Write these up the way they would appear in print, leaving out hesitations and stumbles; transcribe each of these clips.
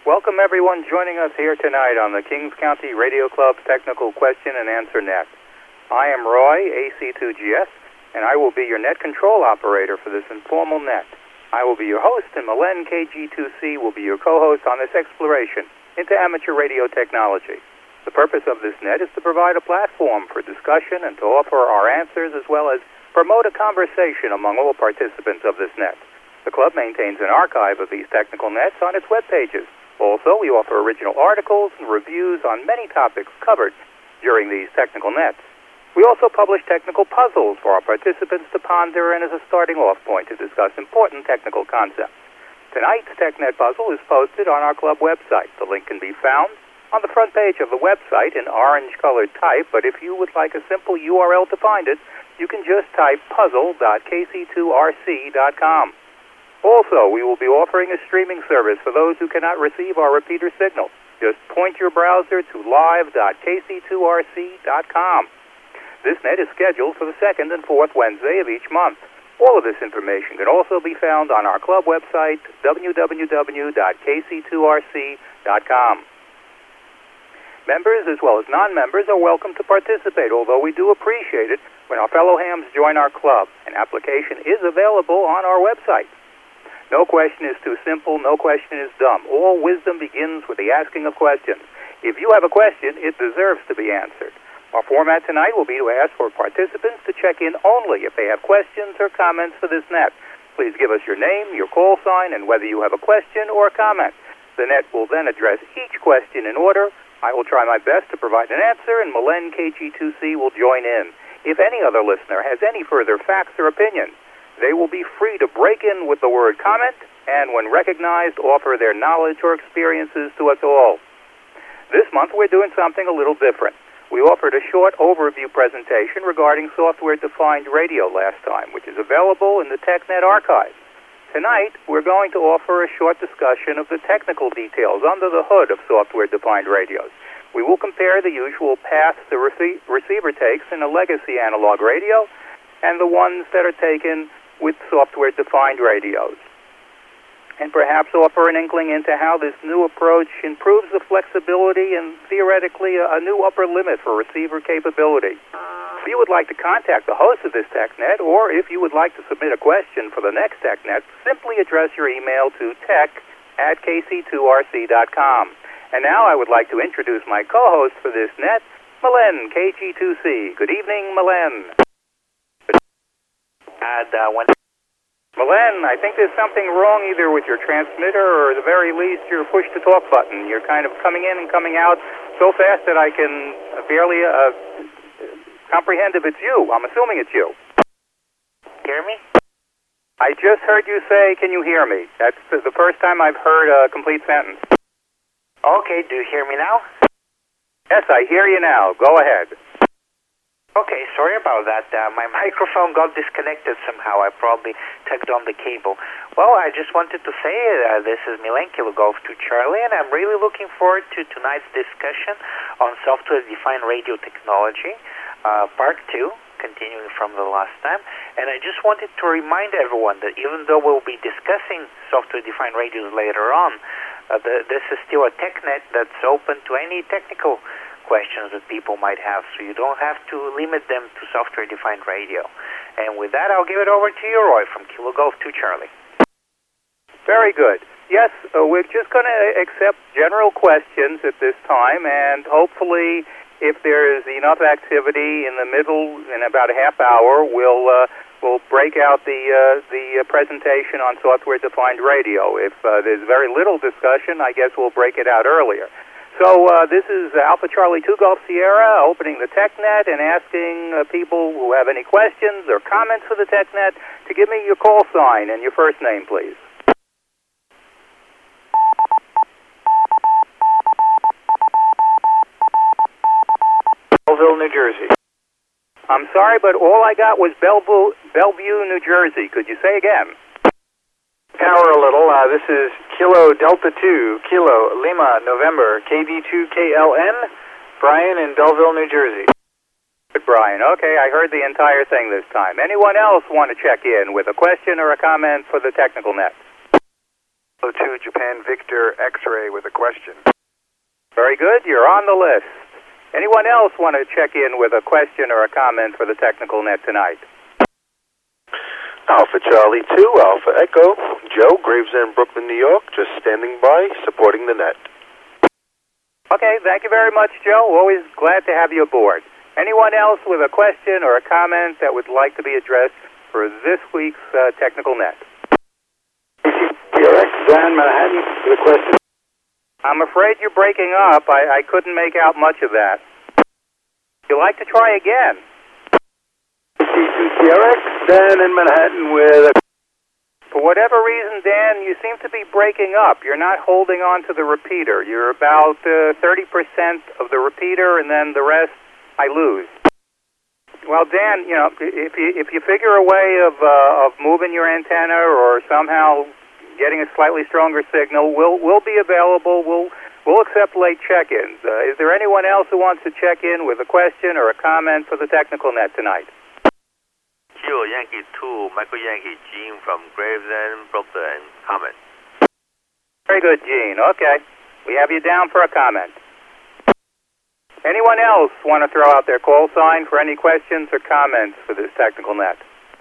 Welcome everyone joining us here tonight on the Kings County Radio Club's Technical Question and Answer Net. I am Roy, AC2GS, and I will be your net control operator for this informal net. I will be your host, and Malen KG2C will be your co-host on this exploration into amateur radio technology. The purpose of this net is to provide a platform for discussion and to offer our answers as well as promote a conversation among all participants of this net. The club maintains an archive of these technical nets on its web pages. Also, we offer original articles and reviews on many topics covered during these technical nets. We also publish technical puzzles for our participants to ponder and as a starting off point to discuss important technical concepts. Tonight's TechNet puzzle is posted on our club website. The link can be found on the front page of the website in orange-colored type, but if you would like a simple URL to find it, you can just type puzzle.kc2rc.com. Also, we will be offering a streaming service for those who cannot receive our repeater signal. Just point your browser to live.kc2rc.com. This net is scheduled for the second and fourth Wednesday of each month. All of this information can also be found on our club website, www.kc2rc.com. Members as well as non-members are welcome to participate, although we do appreciate it when our fellow hams join our club. An application is available on our website. No question is too simple, no question is dumb. All wisdom begins with the asking of questions. If you have a question, it deserves to be answered. Our format tonight will be to ask for participants to check in only if they have questions or comments for this net. Please give us your name, your call sign, and whether you have a question or a comment. The net will then address each question in order. I will try my best to provide an answer, and Malen KG2C will join in. If any other listener has any further facts or opinions, they will be free to break in with the word comment and, when recognized, offer their knowledge or experiences to us all. This month, we're doing something a little different. We offered a short overview presentation regarding software-defined radio last time, which is available in the TechNet archive. Tonight, we're going to offer a short discussion of the technical details under the hood of software-defined radios. We will compare the usual paths the receiver takes in a legacy analog radio and the ones that are taken with software-defined radios, and perhaps offer an inkling into how this new approach improves the flexibility and theoretically a new upper limit for receiver capability. If you would like to contact the host of this TechNet, or if you would like to submit a question for the next TechNet, simply address your email to tech@kc2rc.com. And now I would like to introduce my co-host for this net, Malen KG2C. Good evening, Malen. Malen, I think there's something wrong either with your transmitter or at the very least your push-to-talk button. You're kind of coming in and coming out so fast that I can barely comprehend if it's you. I'm assuming it's you. Hear me? I just heard you say, can you hear me? That's the first time I've heard a complete sentence. Okay, do you hear me now? Yes, I hear you now. Go ahead. Okay, sorry about that. My microphone got disconnected somehow. I probably tugged on the cable. Well, I just wanted to say this is Milen Kilo Golf 2 Charlie, and I'm really looking forward to tonight's discussion on software-defined radio technology, part 2, continuing from the last time. And I just wanted to remind everyone that even though we'll be discussing software-defined radios later on, this is still a TechNet that's open to any technical questions that people might have, so you don't have to limit them to software-defined radio. And with that, I'll give it over to you, Roy, from Kilo Golf 2 Charlie. Very good. Yes, we're just going to accept general questions at this time, and hopefully, if there's enough activity in the middle, in about a half hour, we'll break out the presentation on software-defined radio. If there's very little discussion, I guess we'll break it out earlier. So this is Alpha Charlie 2 Golf Sierra opening the TechNet and asking people who have any questions or comments for the TechNet to give me your call sign and your first name, please. Belleville, New Jersey. I'm sorry, but all I got was Bellevue, New Jersey. Could you say again? Power a little. This is Kilo Delta 2, Kilo Lima November, KD2KLN, Brian in Belleville, New Jersey. Good, Brian. Okay, I heard the entire thing this time. Anyone else want to check in with a question or a comment for the technical net? To Japan Victor X-Ray with a question. Very good. You're on the list. Anyone else want to check in with a question or a comment for the Technical Net tonight? Alpha Charlie 2, Alpha Echo, Joe, Gravesend, Brooklyn, New York, just standing by, supporting the net. Okay, thank you very much, Joe. Always glad to have you aboard. Anyone else with a question or a comment that would like to be addressed for this week's Technical Net? TRX, Dan, Manhattan, with a question. I'm afraid you're breaking up. I couldn't make out much of that. You'd like to try again? TRX, Dan in Manhattan with a... For whatever reason, Dan, you seem to be breaking up. You're not holding on to the repeater. You're about 30% of the repeater, and then the rest I lose. Well, Dan, you know, if you figure a way of moving your antenna or somehow getting a slightly stronger signal, we'll be available. We'll accept late check-ins. Is there anyone else who wants to check in with a question or a comment for the Technical Net tonight? Kilo Yankee 2, Michael Yankee, Gene from Gravesend, Brooklyn, comment. Very good, Gene. Okay. We have you down for a comment. Anyone else want to throw out their call sign for any questions or comments for this Technical Net?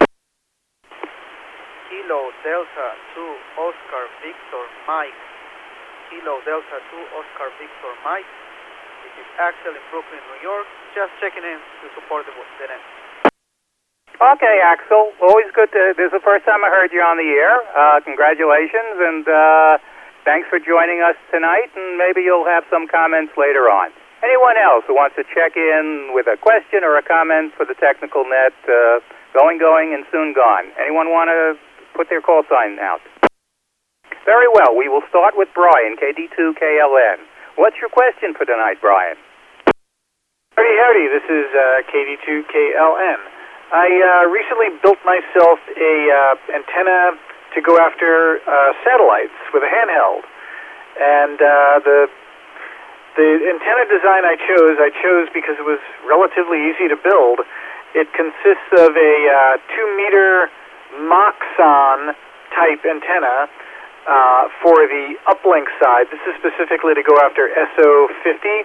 Kilo Delta 2 Oscar Victor Mike. Kilo Delta 2 Oscar Victor Mike. This is Axel in Brooklyn, New York. Just checking in to support the net. Okay, Axel. Always good to... This is the first time I heard you on the air. Congratulations, and thanks for joining us tonight, and maybe you'll have some comments later on. Anyone else who wants to check in with a question or a comment for the Technical Net, going, and soon gone? Anyone want to put their call sign out? Very well. We will start with Brian, KD2KLN. What's your question for tonight, Brian? Howdy. This is KD2KLN. I recently built myself a antenna to go after satellites with a handheld, and the antenna design I chose because it was relatively easy to build. It consists of a 2-meter Moxon type antenna for the uplink side. This is specifically to go after SO50.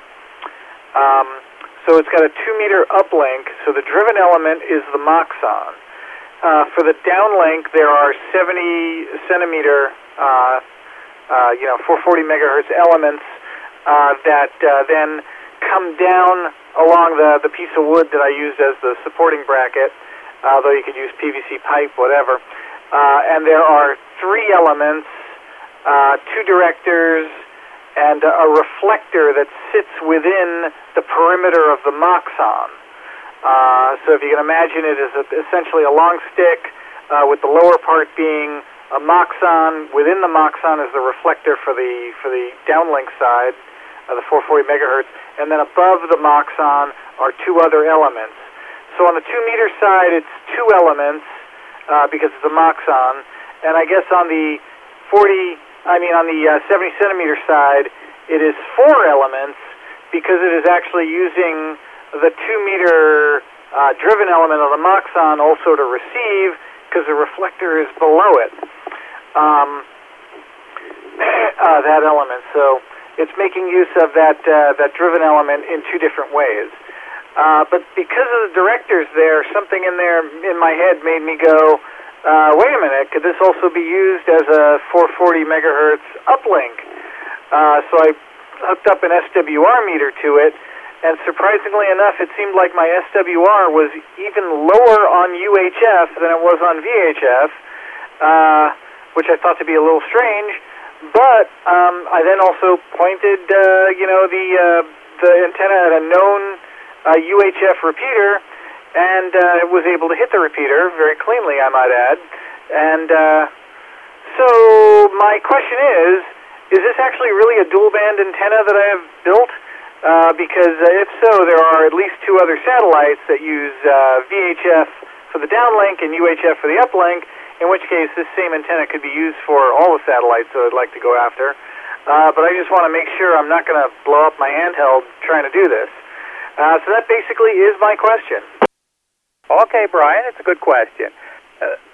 So it's got a 2-meter uplink, so the driven element is the Moxon. For the downlink, there are 70 centimeter, 440 megahertz elements that then come down along the piece of wood that I used as the supporting bracket, though you could use PVC pipe, whatever. And there are 3 elements, 2 directors, and a reflector that sits within the perimeter of the Moxon. So if you can imagine it as essentially a long stick with the lower part being a Moxon. Within the Moxon is the reflector for the downlink side, the 440 megahertz, and then above the Moxon are 2 other elements. So on the 2-meter side, it's 2 elements because it's a Moxon, and I guess on the 70 centimeter side, it is 4 elements because it is actually using the 2-meter driven element of the Moxon also to receive because the reflector is below it, that element. So it's making use of that driven element in 2 different ways. But because of the directors there, something in there in my head made me go, wait a minute, could this also be used as a 440 megahertz uplink? So I hooked up an SWR meter to it, and surprisingly enough, it seemed like my SWR was even lower on UHF than it was on VHF, which I thought to be a little strange. But I then also pointed, the antenna at a known UHF repeater, and was able to hit the repeater very cleanly, I might add. And so my question is this actually really a dual-band antenna that I have built? Because if so, there are at least 2 other satellites that use VHF for the downlink and UHF for the uplink, in which case this same antenna could be used for all the satellites that I'd like to go after. But I just want to make sure I'm not going to blow up my handheld trying to do this. So that basically is my question. Okay, Brian, it's a good question.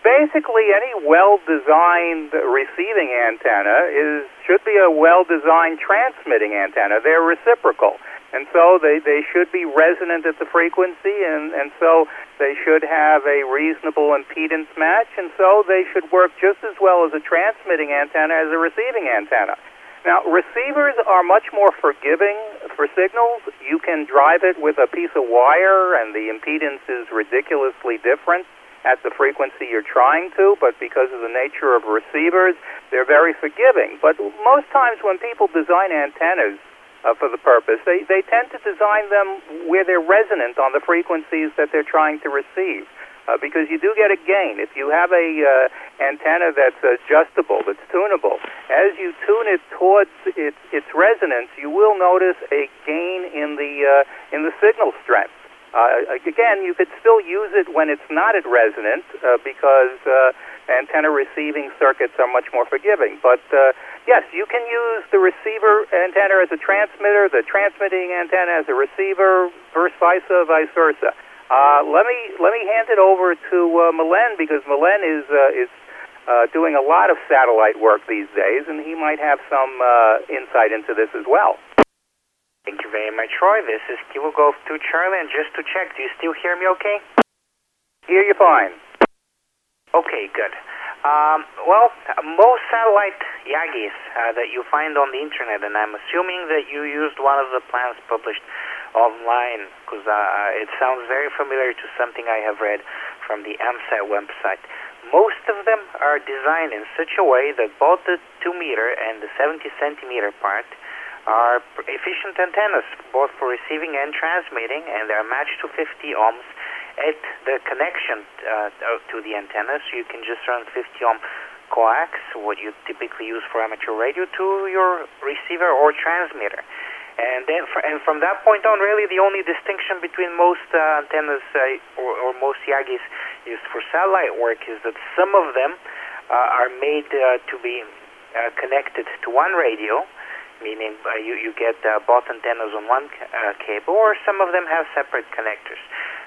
Basically, any well-designed receiving antenna should be a well-designed transmitting antenna. They're reciprocal, and so they should be resonant at the frequency, and so they should have a reasonable impedance match, and so they should work just as well as a transmitting antenna as a receiving antenna. Now, receivers are much more forgiving for signals. You can drive it with a piece of wire, and the impedance is ridiculously different at the frequency you're trying to, but because of the nature of receivers, they're very forgiving. But most times when people design antennas for the purpose, they tend to design them where they're resonant on the frequencies that they're trying to receive. Because you do get a gain. If you have a antenna that's adjustable, that's tunable, as you tune it towards its resonance, you will notice a gain in the signal strength. Again, you could still use it when it's not at resonance because antenna receiving circuits are much more forgiving. But yes, you can use the receiver antenna as a transmitter, the transmitting antenna as a receiver, vice versa. Let me hand it over to Milen, because Milen is doing a lot of satellite work these days, and he might have some insight into this as well. Thank you very much, Roy. This is Kilo Golf 2 Charlie, and just to check, do you still hear me okay? Hear you fine. Okay, good. Well, most satellite Yagis that you find on the internet, and I'm assuming that you used one of the plans published online, because it sounds very familiar to something I have read from the AMSAT website. Most of them are designed in such a way that both the 2-meter and the 70-centimeter part are efficient antennas, both for receiving and transmitting, and they're matched to 50 ohms at the connection to the antenna, so you can just run 50 ohm coax, what you typically use for amateur radio, to your receiver or transmitter. And then, from that point on, really the only distinction between most antennas or most Yagis used for satellite work is that some of them are made to be connected to one radio, meaning you get both antennas on one cable, or some of them have separate connectors.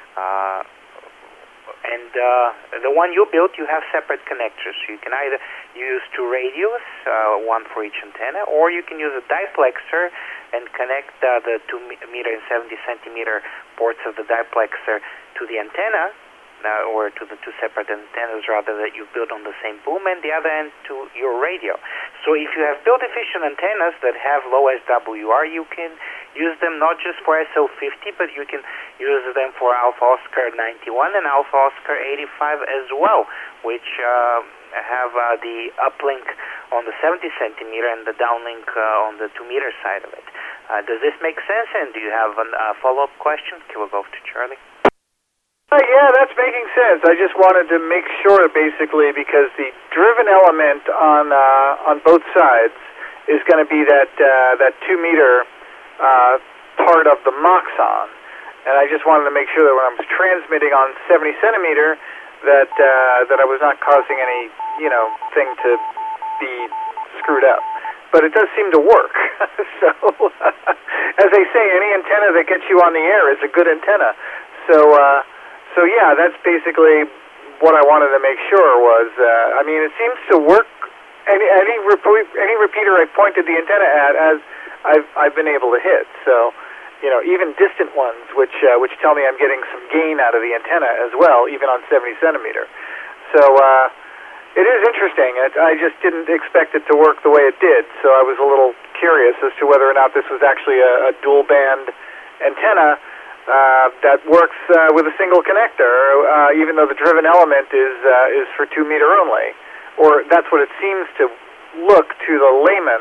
And the one you built, you have separate connectors. So you can either use 2 radios, one for each antenna, or you can use a diplexer and connect the 2-meter and 70-centimeter ports of the diplexer to the antenna, or to the 2 separate antennas rather, that you build on the same boom, and the other end to your radio. So if you have built efficient antennas that have low SWR, you can use them not just for SO50, but you can use them for Alpha Oscar 91 and Alpha Oscar 85 as well, which have the uplink on the 70-centimeter and the downlink on the 2-meter side of it. Does this make sense? And do you have a follow-up question? Kilo Golf to Charlie. Yeah, that's making sense. I just wanted to make sure, basically, because the driven element on both sides is going to be that 2-meter part of the Moxon, and I just wanted to make sure that when I was transmitting on 70 centimeter, that I was not causing any thing to be screwed up. But it does seem to work. So, as they say, any antenna that gets you on the air is a good antenna. So yeah, that's basically what I wanted to make sure was. I mean, it seems to work. Any repeater I pointed the antenna at, as I've been able to hit. So, even distant ones, which tell me I'm getting some gain out of the antenna as well, even on 70 centimeter. So it is interesting. I just didn't expect it to work the way it did. So I was a little curious as to whether or not this was actually a dual band antenna that works with a single connector, even though the driven element is for 2-meter only, or that's what it seems to look to the layman.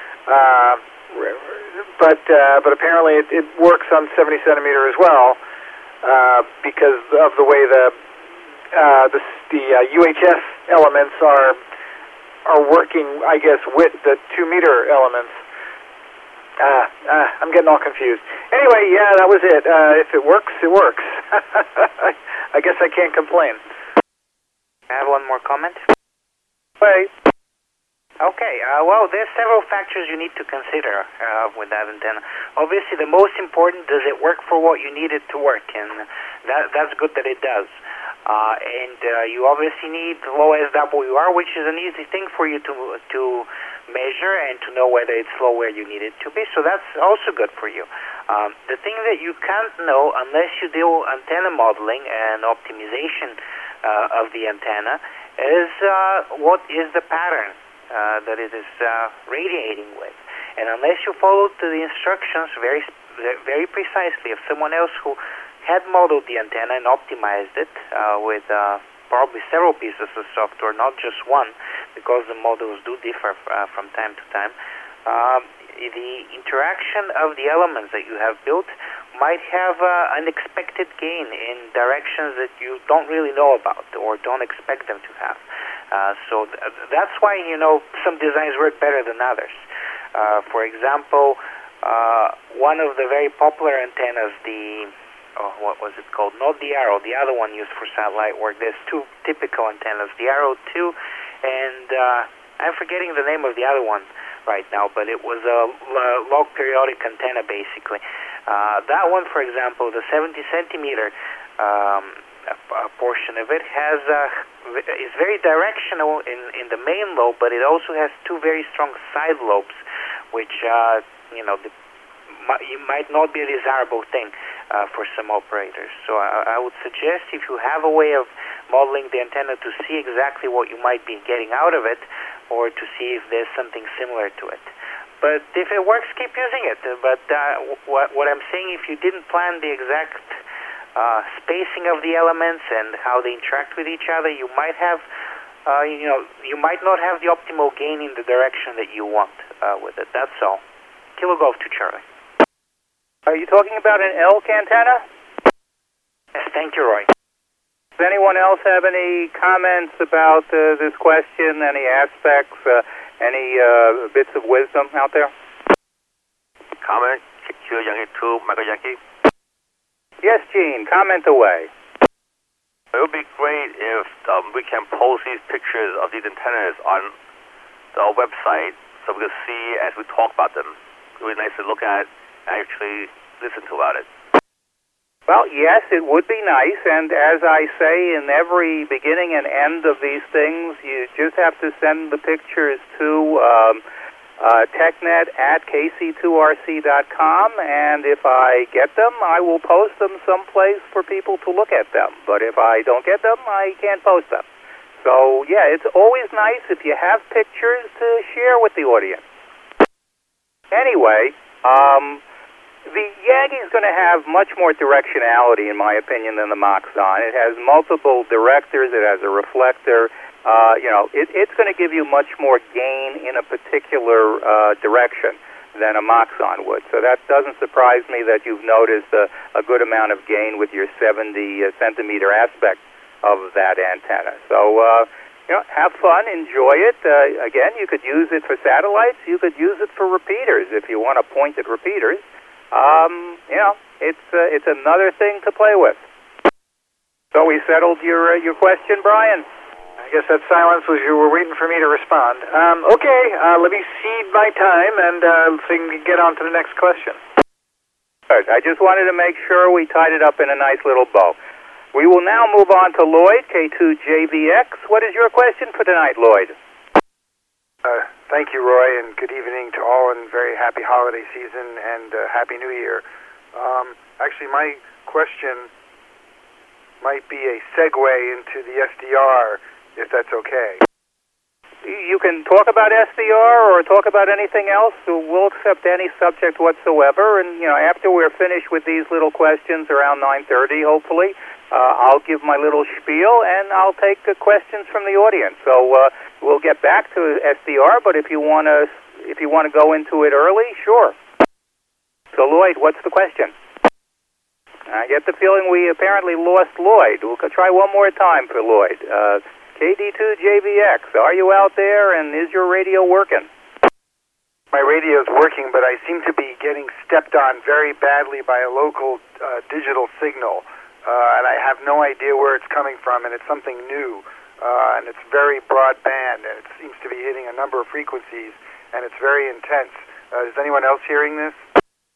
But apparently it works on 70 centimeter as well, because of the way the UHF elements are working, I guess, with the 2-meter elements. I'm getting all confused. Anyway, yeah, that was it. If it works, it works. I guess I can't complain. I have one more comment. Hey. Okay, well, there's several factors you need to consider with that antenna. Obviously, the most important, does it work for what you need it to work? And that's good that it does. and you obviously need low SWR, which is an easy thing for you to measure and to know whether it's low where you need it to be. So that's also good for you. The thing that you can't know unless you do antenna modeling and optimization of the antenna is what is the pattern that it is radiating with. And unless you follow the instructions very precisely of someone else who had modeled the antenna and optimized it with probably several pieces of software, not just one, because the models do differ from time to time, the interaction of the elements that you have built might have unexpected gain in directions that you don't really know about or don't expect them to have. So that's why, some designs work better than others. For example, one of the very popular antennas, what was it called? Not the Arrow, the other one used for satellite work. There's two typical antennas, the Arrow 2, and I'm forgetting the name of the other one right now, but it was a log periodic antenna, basically. That one, for example, the 70 centimeter portion of it is very directional in the main lobe, but it also has two very strong side lobes, which might not be a desirable thing for some operators. So I would suggest, if you have a way of modeling the antenna to see exactly what you might be getting out of it, or to see if there's something similar to it. But if it works, keep using it. But what I'm saying, if you didn't plan the exact spacing of the elements and how they interact with each other, you might have, you might not have the optimal gain in the direction that you want with it. That's all. Kilo Golf to Charlie. Are you talking about an elk antenna? Yes, thank you, Roy. Does anyone else have any comments about this question, any aspects, any bits of wisdom out there? Comment, Kilo Yankee 2, Michael Yankee. Yes, Gene, comment away. It would be great if we can post these pictures of these antennas on the website so we can see as we talk about them. It would be nice to look at and actually listen to about it. Well, yes, it would be nice, and as I say in every beginning and end of these things, you just have to send the pictures to technet@kc2rc.com, and if I get them, I will post them someplace for people to look at them. But if I don't get them, I can't post them. So, yeah, it's always nice if you have pictures to share with the audience. Anyway, the Yagi's going to have much more directionality, in my opinion, than the Moxon. It has multiple directors. It has a reflector. It's going to give you much more gain in a particular direction than a Moxon would. So that doesn't surprise me that you've noticed a good amount of gain with your 70 centimeter aspect of that antenna. So, have fun, enjoy it. Again, you could use it for satellites. You could use it for repeaters if you want to point at repeaters. It's another thing to play with. So we settled your question, Brian? I guess that silence was you were waiting for me to respond. Okay, let me cede my time and so you can get on to the next question. Good. I just wanted to make sure we tied it up in a nice little bow. We will now move on to Lloyd, K2JVX. What is your question for tonight, Lloyd? Thank you, Roy, and good evening to all, and very happy holiday season and Happy New Year. Actually, my question might be a segue into the SDR, if that's okay. You can talk about SDR or talk about anything else. We'll accept any subject whatsoever, and after we're finished with these little questions around 9:30, hopefully, I'll give my little spiel and I'll take questions from the audience. So we'll get back to SDR, but if you want to go into it early, sure. So Lloyd, what's the question? I get the feeling we apparently lost Lloyd. We'll try one more time for Lloyd. KD2JVX, are you out there, and is your radio working? My radio's working, but I seem to be getting stepped on very badly by a local digital signal, and I have no idea where it's coming from, and it's something new, and it's very broadband, and it seems to be hitting a number of frequencies, and it's very intense. Is anyone else hearing this?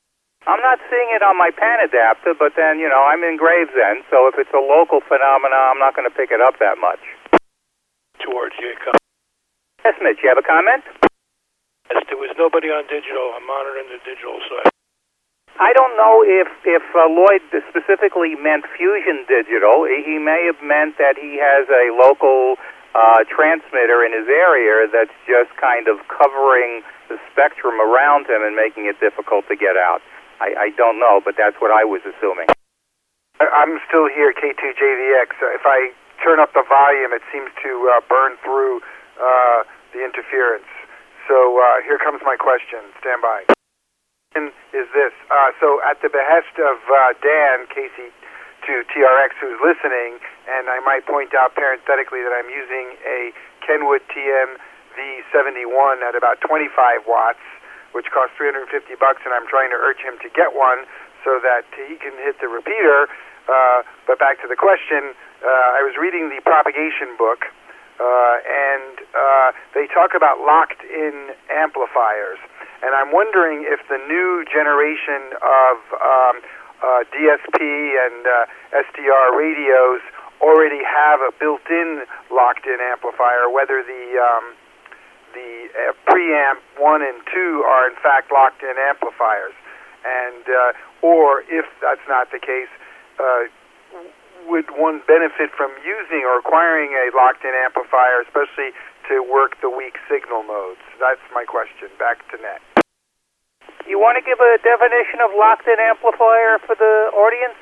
I'm not seeing it on my PAN adapter, but then, I'm in Gravesend, so if it's a local phenomena, I'm not going to pick it up that much. George, you Yes, Mitch, you have a comment? Yes, there was nobody on digital. I'm monitoring the digital side. I don't know if Lloyd specifically meant Fusion Digital. He may have meant that he has a local transmitter in his area that's just kind of covering the spectrum around him and making it difficult to get out. I don't know, but that's what I was assuming. I'm still here, K2JVX. If I turn up the volume, it seems to burn through the interference. So here comes my question. Stand by. Is this, so at the behest of Dan, KC2TRX, who's listening, and I might point out parenthetically that I'm using a Kenwood TM V71 at about 25 watts, which costs $350, and I'm trying to urge him to get one so that he can hit the repeater. But back to the question, I was reading the propagation book, and they talk about locked-in amplifiers. And I'm wondering if the new generation of DSP and SDR radios already have a built-in locked-in amplifier, whether the preamp 1 and 2 are in fact locked-in amplifiers, and or if that's not the case, would one benefit from using or acquiring a locked-in amplifier, especially to work the weak signal modes? That's my question. Back to Net. You want to give a definition of locked-in amplifier for the audience?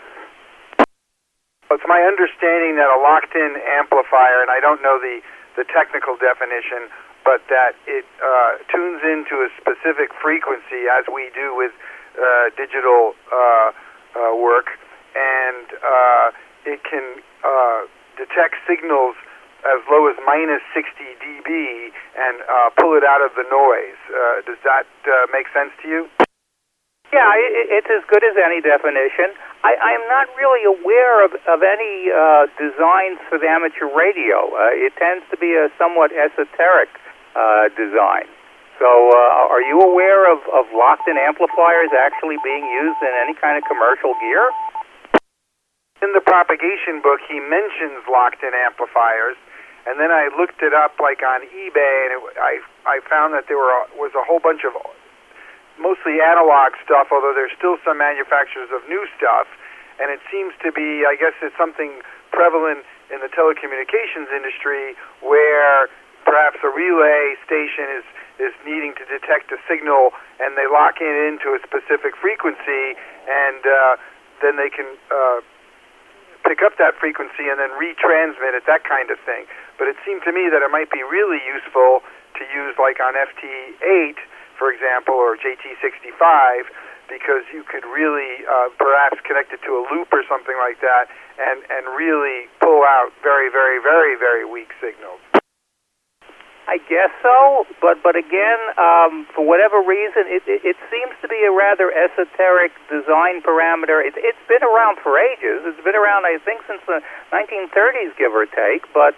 It's my understanding that a locked-in amplifier, and I don't know the technical definition, but that it tunes into a specific frequency, as we do with digital work, and it can detect signals as low as minus 60 dB and pull it out of the noise. Does that make sense to you? Yeah, it's as good as any definition. I'm not really aware of any designs for the amateur radio. It tends to be a somewhat esoteric design. So are you aware of locked-in amplifiers actually being used in any kind of commercial gear? In the propagation book, he mentions locked-in amplifiers, and then I looked it up like on eBay, and I found that there was a whole bunch of mostly analog stuff, although there's still some manufacturers of new stuff, and it seems to be, I guess it's something prevalent in the telecommunications industry where perhaps a relay station is needing to detect a signal, and they lock it into a specific frequency, and then they can pick up that frequency and then retransmit it, that kind of thing. But it seemed to me that it might be really useful to use like on FT8, for example, or JT65, because you could really perhaps connect it to a loop or something like that and really pull out very, very, very, very weak signals. I guess so, but again, for whatever reason, it seems to be a rather esoteric design parameter. It's been around for ages. It's been around, I think, since the 1930s, give or take. But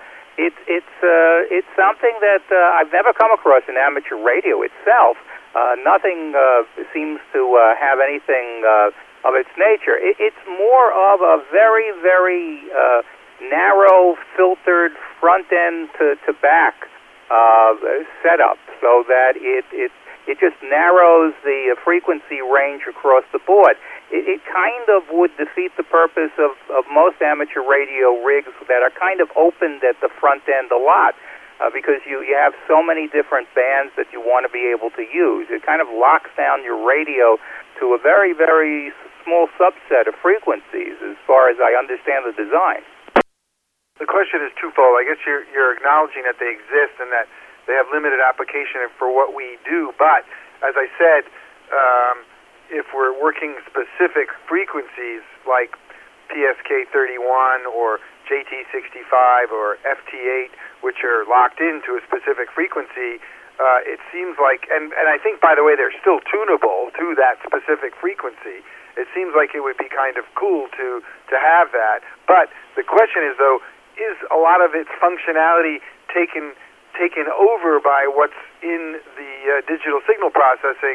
it's something that I've never come across in amateur radio itself. Nothing seems to have anything of its nature. It's more of a very, very narrow, filtered front end to back setup, so that it just narrows the frequency range across the board. It kind of would defeat the purpose of most amateur radio rigs that are kind of opened at the front end a lot, because you have so many different bands that you want to be able to use. It kind of locks down your radio to a very, very small subset of frequencies, as far as I understand the design. The question is twofold. I guess you're acknowledging that they exist and that they have limited application for what we do. But, as I said, if we're working specific frequencies like PSK31 or JT65 or FT8, which are locked into a specific frequency, it seems like, and I think, by the way, they're still tunable to that specific frequency. It seems like it would be kind of cool to have that. But the question is, though, is a lot of its functionality taken over by what's in the digital signal processing,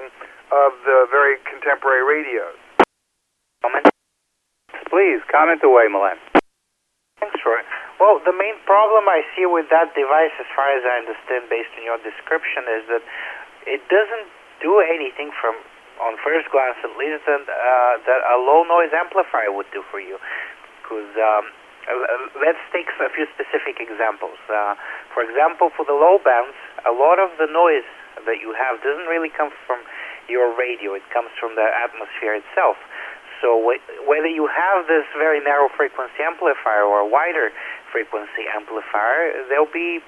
of the very contemporary radios. Comment? Please, comment away, Milan. Thanks, Roy. Well, the main problem I see with that device, as far as I understand based on your description, is that it doesn't do anything on first glance at least, that a low-noise amplifier would do for you. Because let's take a few specific examples. For example, for the low bands, a lot of the noise that you have doesn't really come from your radio. It comes from the atmosphere itself. So whether you have this very narrow frequency amplifier or a wider frequency amplifier, they will be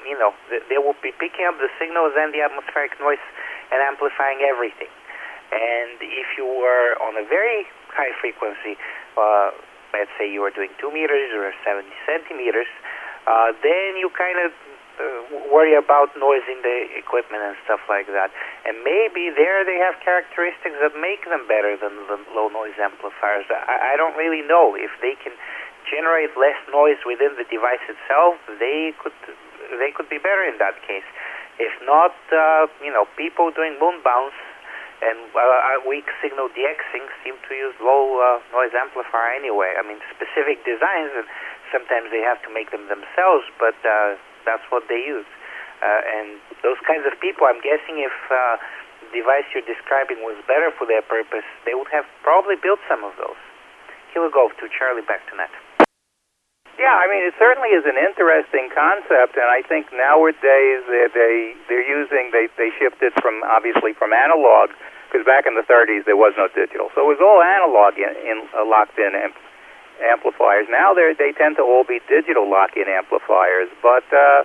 picking up the signals and the atmospheric noise and amplifying everything. And if you were on a very high frequency, let's say you were doing 2 meters or 70 centimeters, then you kind of worry about noise in the equipment and stuff like that. And maybe there they have characteristics that make them better than the low-noise amplifiers. I don't really know. If they can generate less noise within the device itself, they could be better in that case. If not, people doing moon bounce and weak signal DXing seem to use low-noise amplifier anyway. I mean, specific designs, and sometimes they have to make them themselves, but that's what they use. And those kinds of people, I'm guessing if the device you're describing was better for their purpose, they would have probably built some of those. Kilo Golf to Charlie, back to net. Yeah, I mean, it certainly is an interesting concept, and I think nowadays they shifted obviously from analog, because back in the 30s there was no digital, so it was all analog in locked-in amplifiers. Now they tend to all be digital lock-in amplifiers, but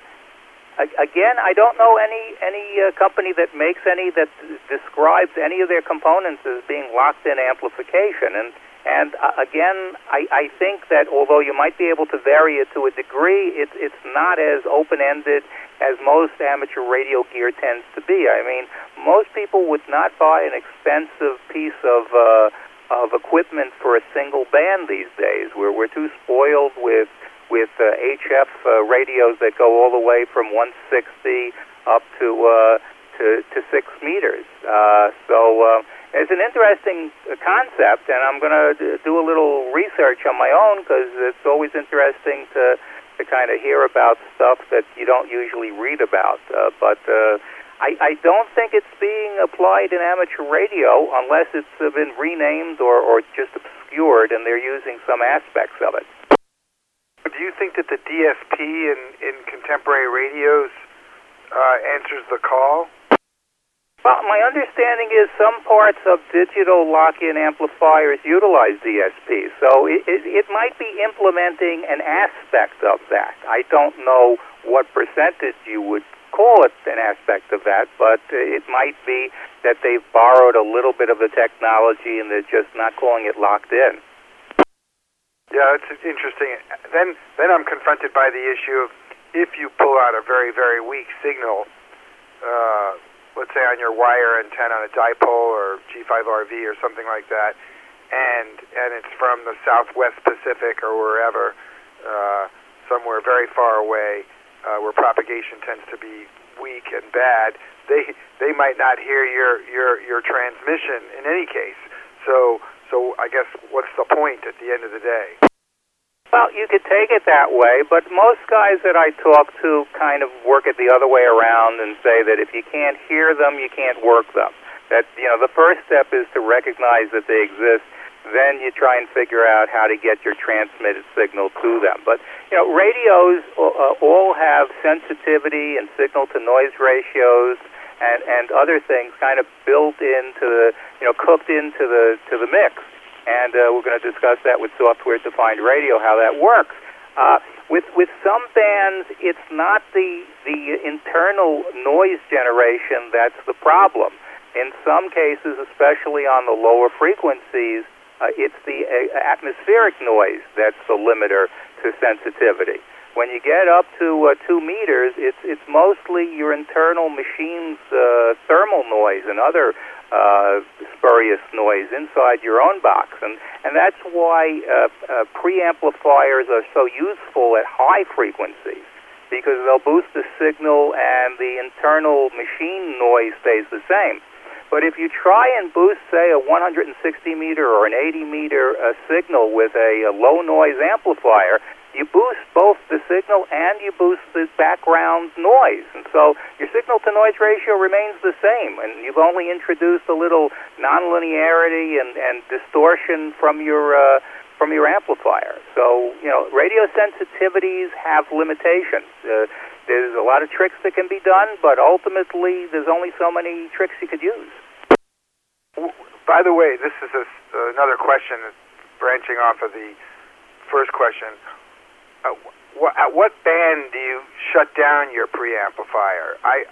again, I don't know any company that makes any that describes any of their components as being locked-in amplification. And again, I think that although you might be able to vary it to a degree, it's not as open-ended as most amateur radio gear tends to be. I mean, most people would not buy an expensive piece of equipment for a single band these days. We're too spoiled with HF radios that go all the way from 160 up to 6 meters. So it's an interesting concept, and I'm going to do a little research on my own, because it's always interesting to kind of hear about stuff that you don't usually read about. But I don't think it's being applied in amateur radio unless it's been renamed or just obscured, and they're using some aspects of it. Do you think that the DSP in contemporary radios answers the call? Well, my understanding is some parts of digital lock-in amplifiers utilize DSP, so it might be implementing an aspect of that. I don't know what percentage you would call it an aspect of that, but it might be that they've borrowed a little bit of the technology and they're just not calling it locked in. Yeah, it's interesting. Then I'm confronted by the issue of if you pull out a very, very weak signal, let's say on your wire antenna on a dipole or G5RV or something like that, and it's from the Southwest Pacific or wherever, somewhere very far away, where propagation tends to be weak and bad, they might not hear your transmission in any case. So I guess what's the point at the end of the day? Well, you could take it that way, but most guys that I talk to kind of work it the other way around and say that if you can't hear them, you can't work them. That, the first step is to recognize that they exist. Then you try and figure out how to get your transmitted signal to them. But, radios all have sensitivity and signal-to-noise ratios and other things kind of built into the, cooked into the mix. And we're going to discuss that with software-defined radio, how that works. With some bands, it's not the internal noise generation that's the problem. In some cases, especially on the lower frequencies, it's the atmospheric noise that's the limiter to sensitivity. When you get up to 2 meters, it's mostly your internal machine's thermal noise and other spurious noise inside your own box, and that's why preamplifiers are so useful at high frequencies, because they'll boost the signal and the internal machine noise stays the same. But if you try and boost, say, a 160 meter or an 80 meter signal with a low noise amplifier, you boost both the signal and you boost the background noise. And so your signal-to-noise ratio remains the same, and you've only introduced a little nonlinearity and distortion from your amplifier. So, radio sensitivities have limitations. There's a lot of tricks that can be done, but ultimately there's only so many tricks you could use. By the way, this is another question branching off of the first question. At what band do you shut down your preamplifier?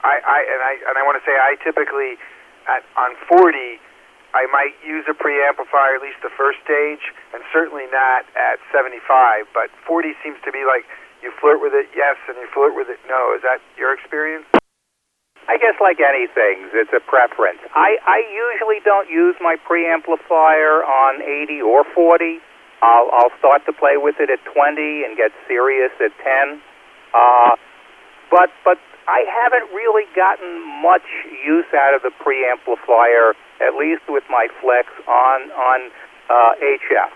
I want to say I typically on 40 I might use a preamplifier at least the first stage, and certainly not at 75. But 40 seems to be like you flirt with it yes and you flirt with it no. Is that your experience? I guess like anything, it's a preference. I usually don't use my preamplifier on 80 or 40. I'll start to play with it at 20 and get serious at 10. But I haven't really gotten much use out of the preamplifier, at least with my Flex on HF.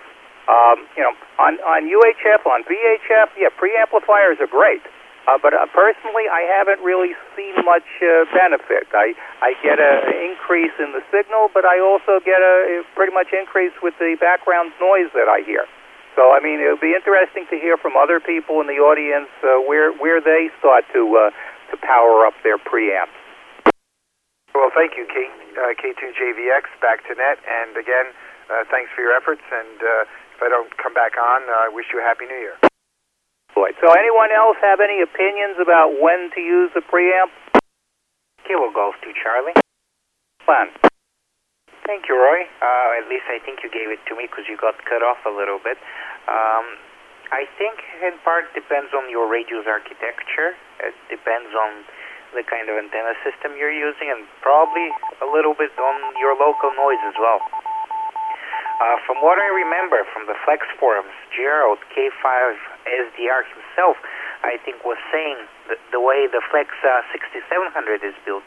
On UHF, on VHF, yeah, preamplifiers are great. But personally, I haven't really seen much benefit. I get an increase in the signal, but I also get a pretty much increase with the background noise that I hear. So, I mean, it would be interesting to hear from other people in the audience where they start to power up their preamps. Well, thank you, K2JVX, back to net. And again, thanks for your efforts. And if I don't come back on, I wish you a Happy New Year. So anyone else have any opinions about when to use the preamp? Kilo Golf to Charlie. Fun. Thank you, Roy. At least I think you gave it to me because you got cut off a little bit. I think in part depends on your radio's architecture. It depends on the kind of antenna system you're using, and probably a little bit on your local noise as well. From what I remember from the Flex forums, Gerald K5SDR himself, I think, was saying that the way the Flex 6700 is built,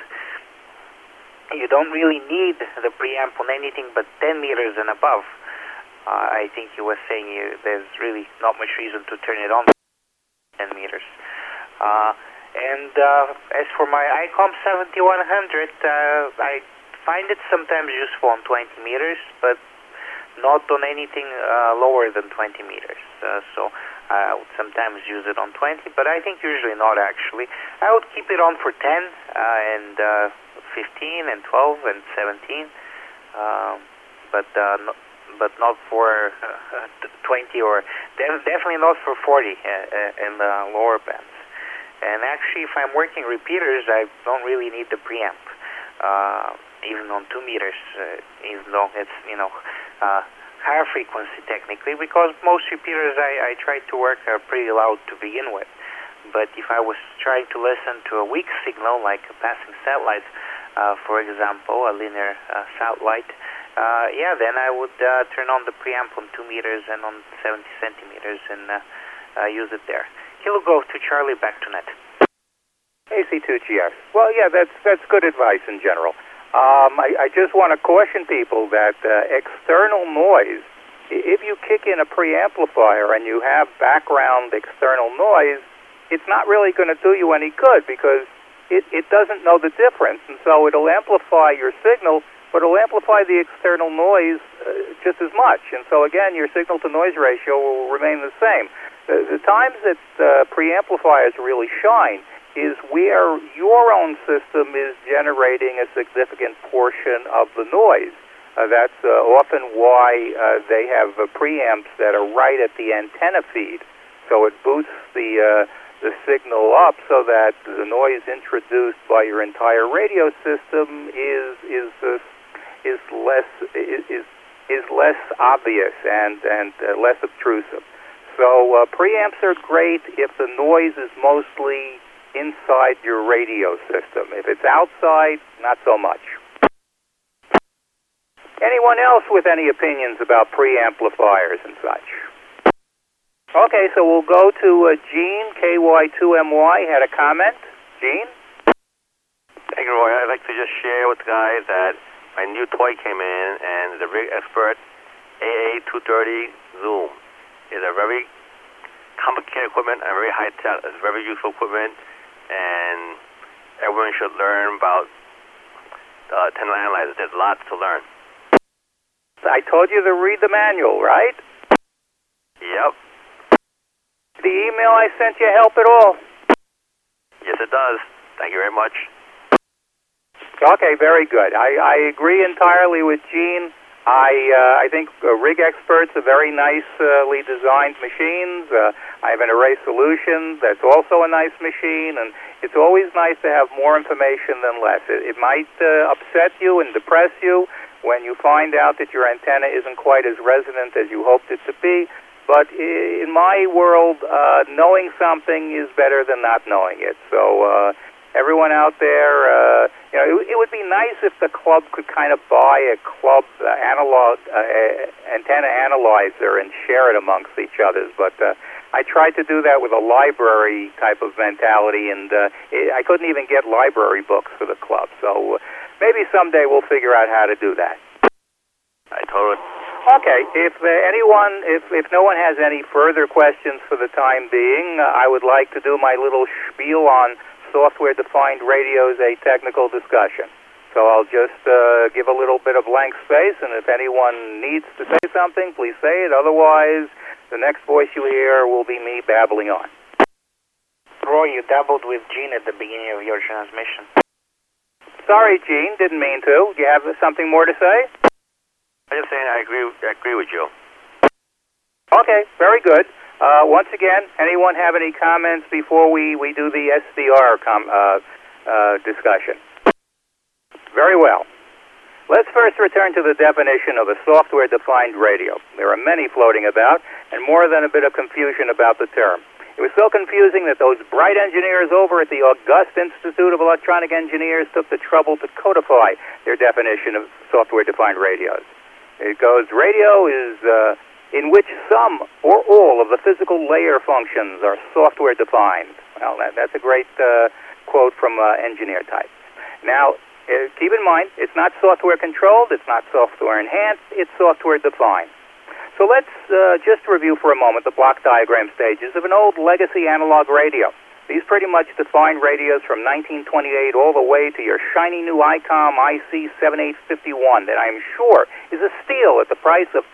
you don't really need the preamp on anything but 10 meters and above. I think he was saying there's really not much reason to turn it on 10 meters. And as for my ICOM 7100, I find it sometimes useful on 20 meters, but not on anything lower than 20 meters. So I would sometimes use it on 20, but I think usually not actually. I would keep it on for 10 and 15 and 12 and 17, but not for 20 or definitely not for 40 in the lower bands. And actually, if I'm working repeaters, I don't really need the preamp, even on 2 meters, even though it's higher frequency technically, because most repeaters I try to work are pretty loud to begin with. But if I was trying to listen to a weak signal, like a passing satellite, for example, a linear satellite, then I would turn on the preamp on 2 meters and on 70 centimeters and use it there. Kilo Golf to Charlie, back to net. AC2GS. Well, yeah, that's good advice in general. I just want to caution people that external noise, if you kick in a preamplifier and you have background external noise, it's not really going to do you any good because it doesn't know the difference, and so it'll amplify your signal, but it'll amplify the external noise just as much. And so again, your signal-to-noise ratio will remain the same. The times that preamplifiers really shine is where your own system is generating a significant portion of the noise. That's often why they have preamps that are right at the antenna feed, so it boosts the signal up so that the noise introduced by your entire radio system is less obvious and less obtrusive. So preamps are great if the noise is mostly inside your radio system. If it's outside, not so much. Anyone else with any opinions about preamplifiers and such? Okay, so we'll go to Gene, KY2MY, had a comment. Gene? Thank you, Roy. I'd like to just share with the guys that my new toy came in, and the Rig Expert AA230 Zoom is a very complicated equipment and very high-tech. It's very useful equipment, and everyone should learn about antenna analyzers. There's lots to learn. I told you to read the manual, right? Yep. The email I sent you help at all? Yes, it does. Thank you very much. Okay, very good. I agree entirely with Gene. I think Rig Experts are very nicely designed machines. I have an Array Solution that's also a nice machine, and it's always nice to have more information than less. It might upset you and depress you when you find out that your antenna isn't quite as resonant as you hoped it to be. But in my world, knowing something is better than not knowing it. So everyone out there, it would be nice if the club could kind of buy a club analog antenna analyzer and share it amongst each others. But I tried to do that with a library type of mentality, and I couldn't even get library books for the club. So maybe someday we'll figure out how to do that. I totally. Okay, if no one has any further questions for the time being, I would like to do my little spiel on software-defined radios, a technical discussion. So I'll just give a little bit of blank space, and if anyone needs to say something, please say it. Otherwise, the next voice you hear will be me babbling on. Roy, you dabbled with Gene at the beginning of your transmission. Sorry, Gene, didn't mean to. Do you have something more to say? I'm just saying I agree with you. Okay, very good. Once again, anyone have any comments before we do the SDR discussion? Very well. Let's first return to the definition of a software-defined radio. There are many floating about, and more than a bit of confusion about the term. It was so confusing that those bright engineers over at the August Institute of Electronic Engineers took the trouble to codify their definition of software-defined radios. It goes, radio is in which some or all of the physical layer functions are software-defined. Well, that's a great quote from engineer type. Now, keep in mind, it's not software-controlled, it's not software-enhanced, it's software-defined. So let's just review for a moment the block diagram stages of an old legacy analog radio. These pretty much define radios from 1928 all the way to your shiny new ICOM IC7851 that I'm sure is a steal at the price of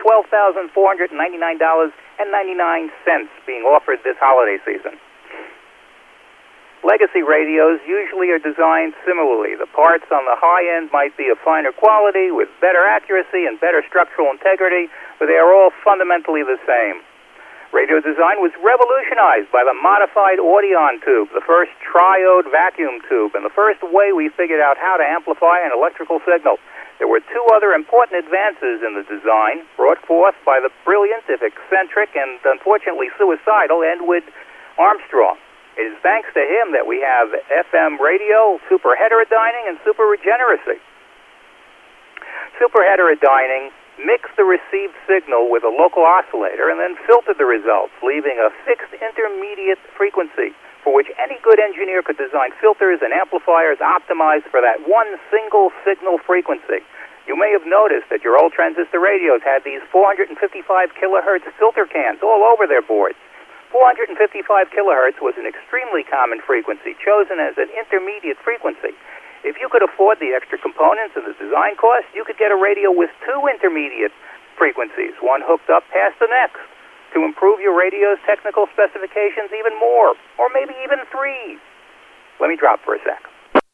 $12,499.99 being offered this holiday season. Legacy radios usually are designed similarly. The parts on the high end might be of finer quality with better accuracy and better structural integrity, but they are all fundamentally the same. Radio design was revolutionized by the modified Audion tube, the first triode vacuum tube, and the first way we figured out how to amplify an electrical signal. There were two other important advances in the design brought forth by the brilliant, if eccentric, and unfortunately suicidal Edwin Armstrong. It is thanks to him that we have FM radio, superheterodyning, and superregeneracy. Superheterodyning mixed the received signal with a local oscillator and then filtered the results, leaving a fixed intermediate frequency for which any good engineer could design filters and amplifiers optimized for that one single signal frequency. You may have noticed that your old transistor radios had these 455 kilohertz filter cans all over their boards. 455 kilohertz was an extremely common frequency, chosen as an intermediate frequency. If you could afford the extra components and the design cost, you could get a radio with two intermediate frequencies, one hooked up past the next, to improve your radio's technical specifications even more, or maybe even three. Let me drop for a sec.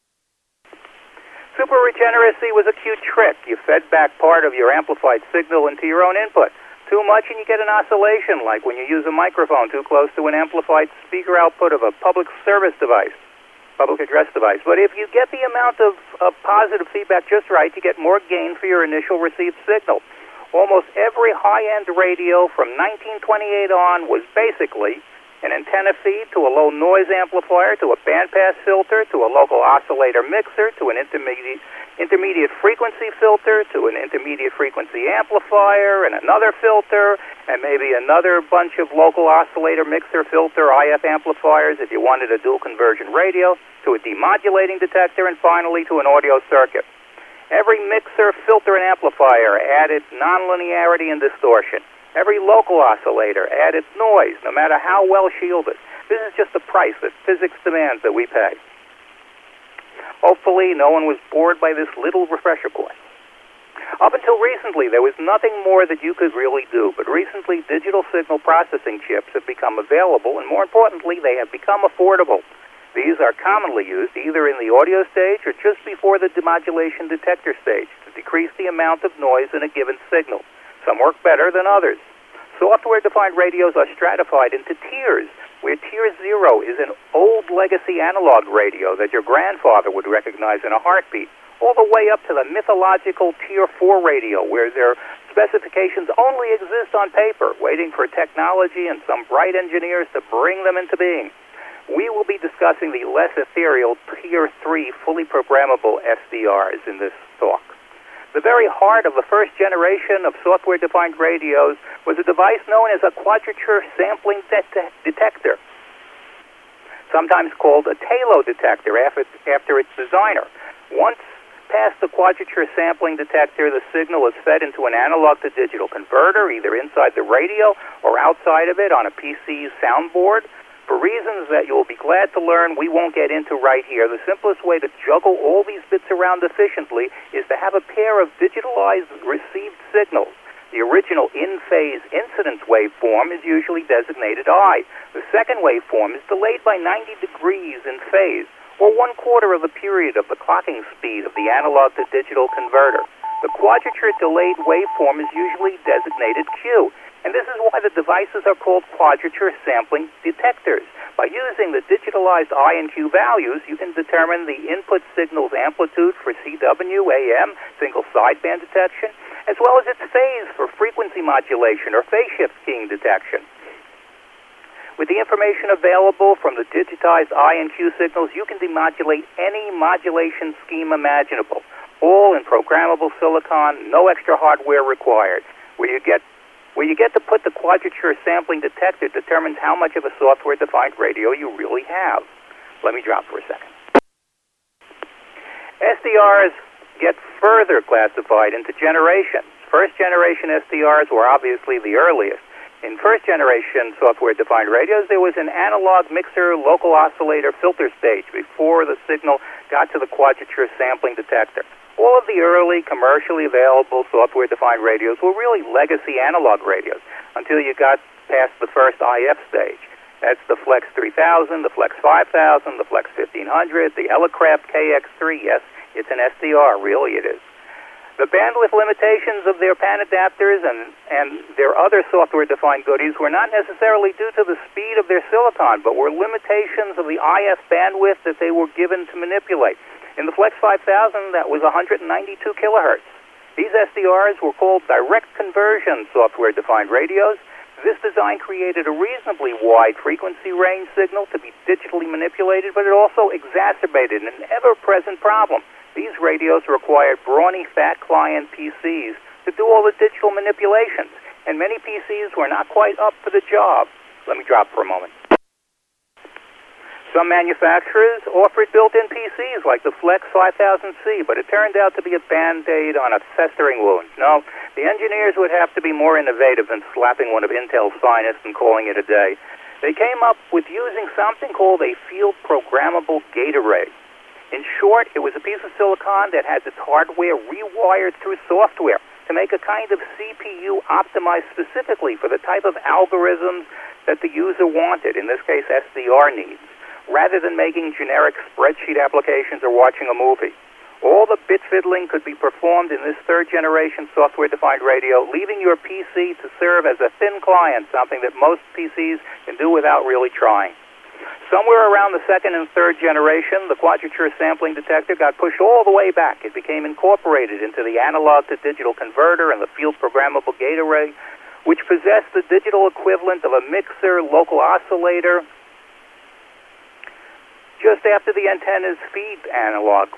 Superregeneracy was a cute trick. You fed back part of your amplified signal into your own input. Too much and you get an oscillation, like when you use a microphone too close to an amplified speaker output of a public service device. Public address device. But if you get the amount of positive feedback just right, you get more gain for your initial received signal. Almost every high-end radio from 1928 on was basically an antenna feed to a low noise amplifier, to a bandpass filter, to a local oscillator mixer, to an intermediate frequency filter, to an intermediate frequency amplifier, and another filter, and maybe another bunch of local oscillator mixer filter IF amplifiers if you wanted a dual conversion radio, to a demodulating detector, and finally to an audio circuit. Every mixer, filter, and amplifier added nonlinearity and distortion. Every local oscillator added noise, no matter how well shielded. This is just the price that physics demands that we pay. Hopefully, no one was bored by this little refresher course. Up until recently, there was nothing more that you could really do, but recently, digital signal processing chips have become available, and more importantly, they have become affordable. These are commonly used either in the audio stage or just before the demodulation detector stage to decrease the amount of noise in a given signal. Some work better than others. Software-defined radios are stratified into tiers, where Tier 0 is an old legacy analog radio that your grandfather would recognize in a heartbeat, all the way up to the mythological Tier 4 radio, where their specifications only exist on paper, waiting for technology and some bright engineers to bring them into being. We will be discussing the less ethereal Tier 3 fully programmable SDRs in this talk. The very heart of the first generation of software-defined radios was a device known as a quadrature sampling detector, sometimes called a TALO detector after its designer. Once past the quadrature sampling detector, the signal is fed into an analog-to-digital converter, either inside the radio or outside of it on a PC's soundboard. For reasons that you'll be glad to learn we won't get into right here, the simplest way to juggle all these bits around efficiently is to have a pair of digitalized received signals. The original in-phase incidence waveform is usually designated I. The second waveform is delayed by 90 degrees in phase, or 1/4 of the period of the clocking speed of the analog-to-digital converter. The quadrature delayed waveform is usually designated Q. And this is why the devices are called quadrature sampling detectors. By using the digitalized I and Q values, you can determine the input signal's amplitude for CW, AM, single sideband detection, as well as its phase for frequency modulation or phase shift keying detection. With the information available from the digitized I and Q signals, you can demodulate any modulation scheme imaginable, all in programmable silicon, no extra hardware required. Where you get to put the quadrature sampling detector determines how much of a software-defined radio you really have. Let me drop for a second. SDRs get further classified into generations. First-generation SDRs were obviously the earliest. In first-generation software-defined radios, there was an analog mixer local oscillator filter stage before the signal got to the quadrature sampling detector. All of the early commercially available software-defined radios were really legacy analog radios until you got past the first IF stage. That's the Flex 3000, the Flex 5000, the Flex 1500, the Elecraft KX3. Yes, it's an SDR, really it is. The bandwidth limitations of their pan adapters and their other software-defined goodies were not necessarily due to the speed of their silicon, but were limitations of the IF bandwidth that they were given to manipulate. In the Flex 5000, that was 192 kilohertz. These SDRs were called direct conversion software-defined radios. This design created a reasonably wide frequency range signal to be digitally manipulated, but it also exacerbated an ever-present problem. These radios required brawny fat client PCs to do all the digital manipulations, and many PCs were not quite up for the job. Let me drop for a moment. Some manufacturers offered built-in PCs like the Flex 5000C, but it turned out to be a Band-Aid on a festering wound. No, the engineers would have to be more innovative than slapping one of Intel's finest and calling it a day. They came up with using something called a field programmable gate array. In short, it was a piece of silicon that had its hardware rewired through software to make a kind of CPU optimized specifically for the type of algorithms that the user wanted, in this case SDR needs, rather than making generic spreadsheet applications or watching a movie. All the bit fiddling could be performed in this third-generation software-defined radio, leaving your PC to serve as a thin client, something that most PCs can do without really trying. Somewhere around the second and third generation, the quadrature sampling detector got pushed all the way back. It became incorporated into the analog-to-digital converter and the field-programmable gate array, which possessed the digital equivalent of a mixer local oscillator. Just after the antennas feed analog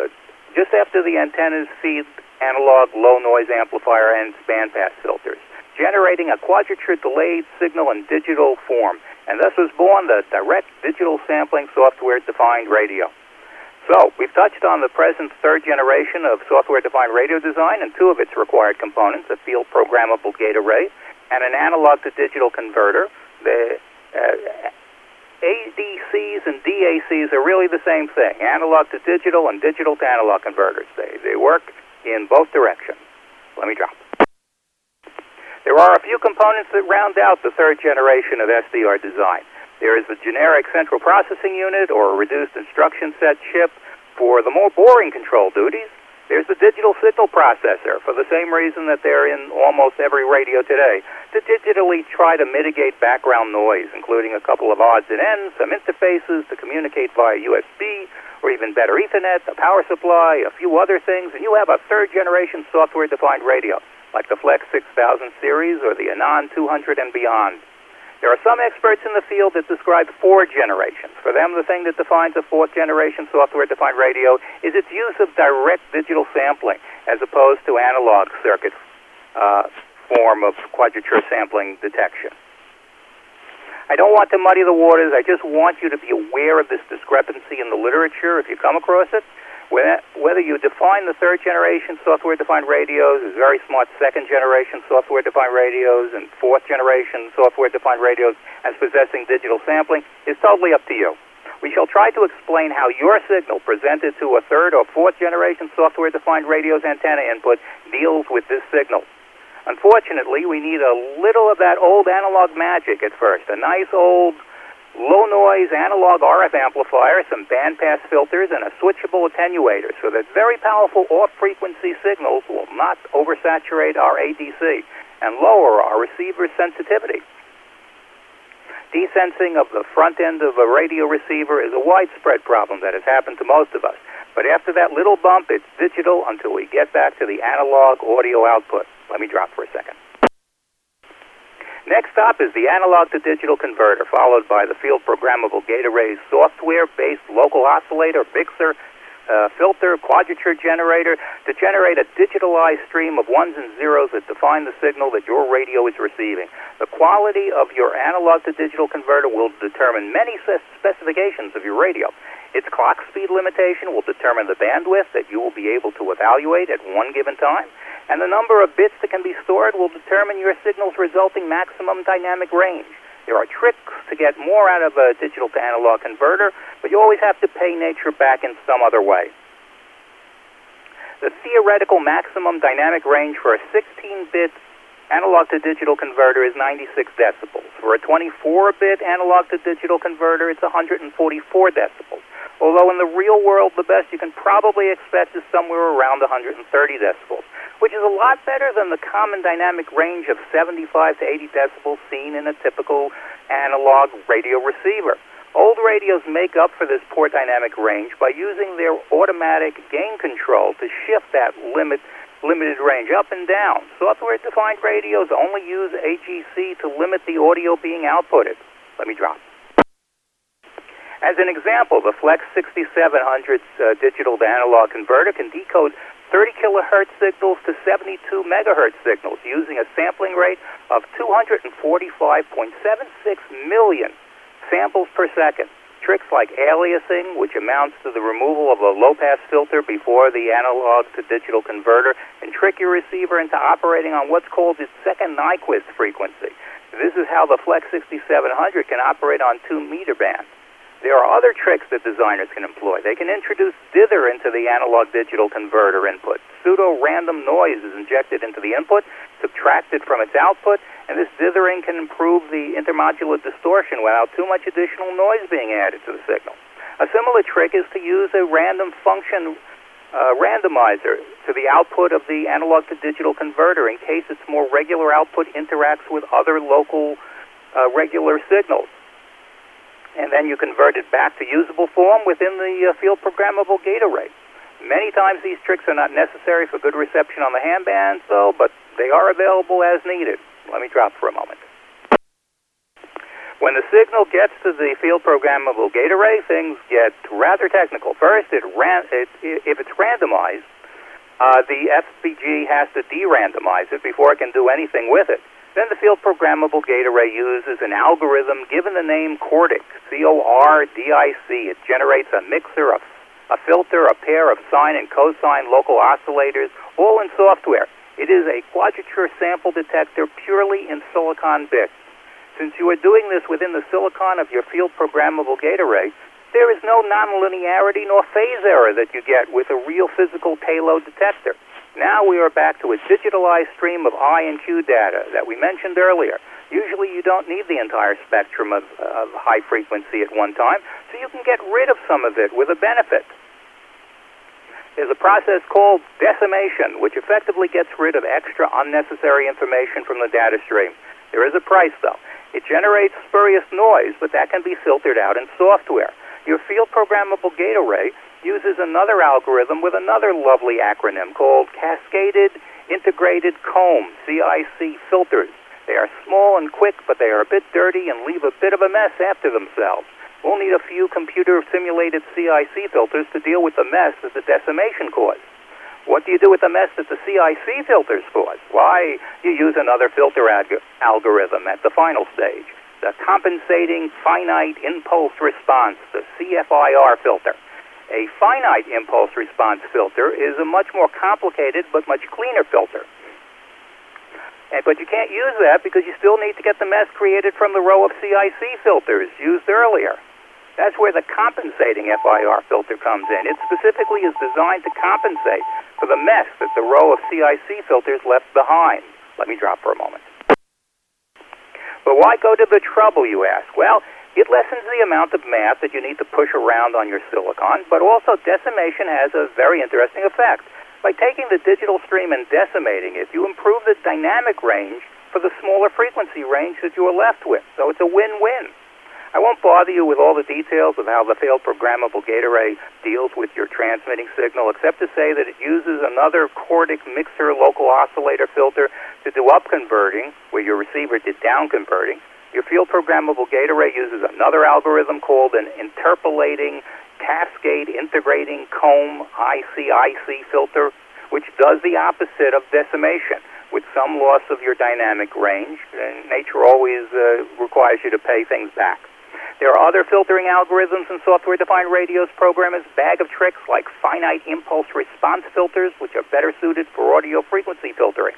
low-noise amplifier and bandpass filters, generating a quadrature delayed signal in digital form, and thus was born the direct digital sampling software-defined radio. So, we've touched on the present third generation of software-defined radio design and two of its required components, a field programmable gate array and an analog-to-digital converter. The ADCs and DACs are really the same thing, analog-to-digital and digital-to-analog converters. They work in both directions. Let me drop. There are a few components that round out the third generation of SDR design. There is the generic central processing unit or a reduced instruction set chip for the more boring control duties. There's the digital signal processor for the same reason that they're in almost every radio today, to digitally try to mitigate background noise, including a couple of odds and ends, some interfaces to communicate via USB, or even better Ethernet, a power supply, a few other things, and you have a third generation software-defined radio, like the Flex 6000 series or the Anon 200 and beyond. There are some experts in the field that describe four generations. For them, the thing that defines a fourth-generation software-defined radio is its use of direct digital sampling, as opposed to analog circuit form of quadrature sampling detection. I don't want to muddy the waters. I just want you to be aware of this discrepancy in the literature if you come across it. Whether you define the third-generation software-defined radios as very smart second-generation software-defined radios and fourth-generation software-defined radios as possessing digital sampling is totally up to you. We shall try to explain how your signal presented to a third- or fourth-generation software-defined radio's antenna input deals with this signal. Unfortunately, we need a little of that old analog magic at first, a nice old low-noise analog RF amplifier, some bandpass filters, and a switchable attenuator so that very powerful off-frequency signals will not oversaturate our ADC and lower our receiver's sensitivity. Desensing of the front end of a radio receiver is a widespread problem that has happened to most of us. But after that little bump, it's digital until we get back to the analog audio output. Let me drop for a second. Next up is the analog-to-digital converter, followed by the field programmable gate array's software-based local oscillator, mixer, filter, quadrature generator to generate a digitalized stream of ones and zeros that define the signal that your radio is receiving. The quality of your analog-to-digital converter will determine many specifications of your radio. Its clock speed limitation will determine the bandwidth that you will be able to evaluate at one given time, and the number of bits that can be stored will determine your signal's resulting maximum dynamic range. There are tricks to get more out of a digital-to-analog converter, but you always have to pay nature back in some other way. The theoretical maximum dynamic range for a 16-bit analog-to-digital converter is 96 decibels. For a 24-bit analog-to-digital converter, it's 144 decibels. Although in the real world, the best you can probably expect is somewhere around 130 decibels, which is a lot better than the common dynamic range of 75 to 80 decibels seen in a typical analog radio receiver. Old radios make up for this poor dynamic range by using their automatic gain control to shift that limited range up and down. Software-defined radios only use AGC to limit the audio being outputted. Let me drop. As an example, the Flex 6700's digital-to-analog converter can decode 30 kilohertz signals to 72 megahertz signals using a sampling rate of 245.76 million samples per second. Tricks like aliasing, which amounts to the removal of a low-pass filter before the analog-to-digital converter, can trick your receiver into operating on what's called its second Nyquist frequency. This is how the Flex 6700 can operate on 2-meter band. There are other tricks that designers can employ. They can introduce dither into the analog-digital converter input. Pseudo-random noise is injected into the input, subtracted from its output, and this dithering can improve the intermodular distortion without too much additional noise being added to the signal. A similar trick is to use a random function randomizer to the output of the analog-to-digital converter in case its more regular output interacts with other local regular signals. And then you convert it back to usable form within the field programmable gate array. Many times these tricks are not necessary for good reception on the ham bands, though, but they are available as needed. Let me drop for a moment. When the signal gets to the field programmable gate array, things get rather technical. First, if it's randomized, the FPG has to de-randomize it before it can do anything with it. Then the field programmable gate array uses an algorithm given the name CORDIC, C-O-R-D-I-C. It generates a mixer of a filter, a pair of sine and cosine local oscillators, all in software. It is a quadrature sample detector purely in silicon bits. Since you are doing this within the silicon of your field programmable gate array, there is no nonlinearity nor phase error that you get with a real physical payload detector. Now we are back to a digitalized stream of I and Q data that we mentioned earlier. Usually you don't need the entire spectrum of high frequency at one time, so you can get rid of some of it with a benefit. There's a process called decimation, which effectively gets rid of extra unnecessary information from the data stream. There is a price, though. It generates spurious noise, but that can be filtered out in software. Your field programmable gate array uses another algorithm with another lovely acronym called Cascaded Integrated Comb, CIC filters. They are small and quick, but they are a bit dirty and leave a bit of a mess after themselves. We'll need a few computer-simulated CIC filters to deal with the mess that the decimation caused. What do you do with the mess that the CIC filters cause? Why, you use another filter algorithm at the final stage, the Compensating Finite Impulse Response, the CFIR filter. A finite impulse response filter is a much more complicated but much cleaner filter. But you can't use that because you still need to get the mess created from the row of CIC filters used earlier. That's where the compensating FIR filter comes in. It specifically is designed to compensate for the mess that the row of CIC filters left behind. Let me drop for a moment. But why go to the trouble, you ask? Well, it lessens the amount of math that you need to push around on your silicon, but also decimation has a very interesting effect. By taking the digital stream and decimating it, you improve the dynamic range for the smaller frequency range that you are left with. So it's a win-win. I won't bother you with all the details of how the failed programmable gate array deals with your transmitting signal, except to say that it uses another Cordic mixer local oscillator filter to do up-converting, where your receiver did down-converting. Your field programmable gate array uses another algorithm called an interpolating cascade integrating comb ICIC filter, which does the opposite of decimation, with some loss of your dynamic range. And nature always requires you to pay things back. There are other filtering algorithms in software-defined radios programmers' bag of tricks like finite impulse response filters, which are better suited for audio frequency filtering.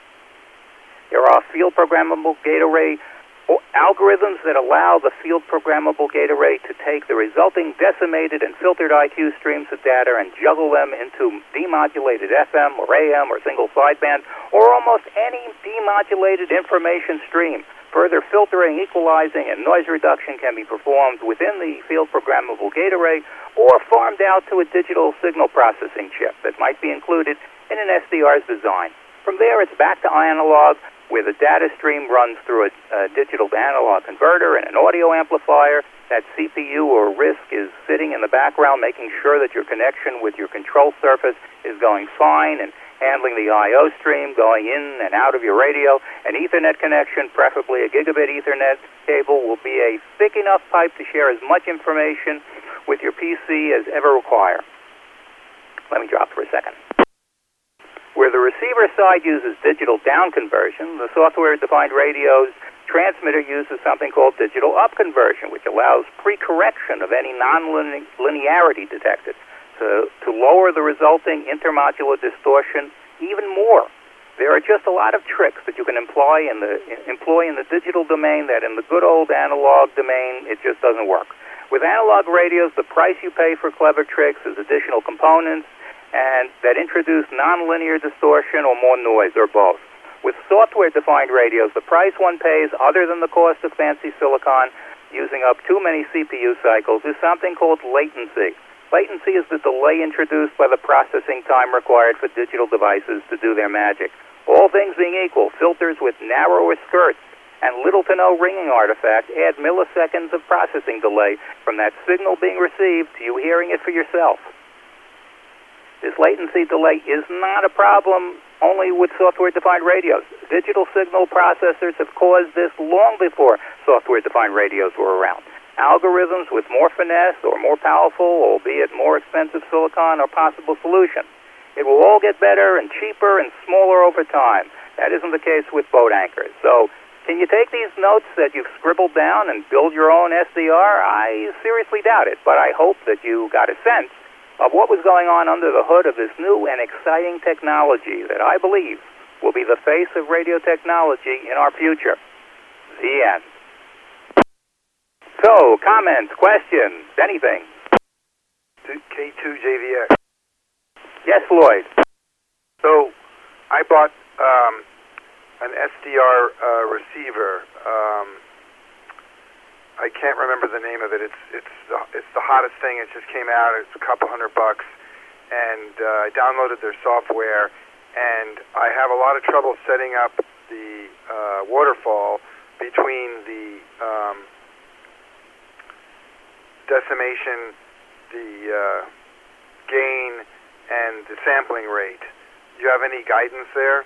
There are field programmable gate array algorithms that allow the field programmable gate array to take the resulting decimated and filtered IQ streams of data and juggle them into demodulated FM or AM or single sideband or almost any demodulated information stream. Further filtering, equalizing, and noise reduction can be performed within the field programmable gate array or farmed out to a digital signal processing chip that might be included in an SDR's design. From there, it's back to analog, where the data stream runs through a digital to analog converter and an audio amplifier. That CPU or RISC is sitting in the background, making sure that your connection with your control surface is going fine and handling the I/O stream, going in and out of your radio. An Ethernet connection, preferably a gigabit Ethernet cable, will be a thick enough pipe to share as much information with your PC as ever require. Let me drop for a second. Where the receiver side uses digital down conversion, the software-defined radio's transmitter uses something called digital up conversion, which allows pre-correction of any non-linearity detected to lower the resulting intermodular distortion even more. There are just a lot of tricks that you can employ in the digital domain that in the good old analog domain, it just doesn't work. With analog radios, the price you pay for clever tricks is additional components and that introduce nonlinear distortion or more noise, or both. With software-defined radios, the price one pays, other than the cost of fancy silicon using up too many CPU cycles, is something called latency. Latency is the delay introduced by the processing time required for digital devices to do their magic. All things being equal, filters with narrower skirts and little to no ringing artifact add milliseconds of processing delay from that signal being received to you hearing it for yourself. This latency delay is not a problem only with software-defined radios. Digital signal processors have caused this long before software-defined radios were around. Algorithms with more finesse or more powerful, albeit more expensive silicon, are possible solutions. It will all get better and cheaper and smaller over time. That isn't the case with boat anchors. So, can you take these notes that you've scribbled down and build your own SDR? I seriously doubt it, but I hope that you got a sense of what was going on under the hood of this new and exciting technology that I believe will be the face of radio technology in our future. The end. So, comments, questions, anything? K2JVX. Yes, Lloyd. So, I bought an SDR receiver. I can't remember the name of it. It's the hottest thing. It just came out. It's a couple $100, and I downloaded their software. And I have a lot of trouble setting up the waterfall between the decimation, the gain, and the sampling rate. Do you have any guidance there?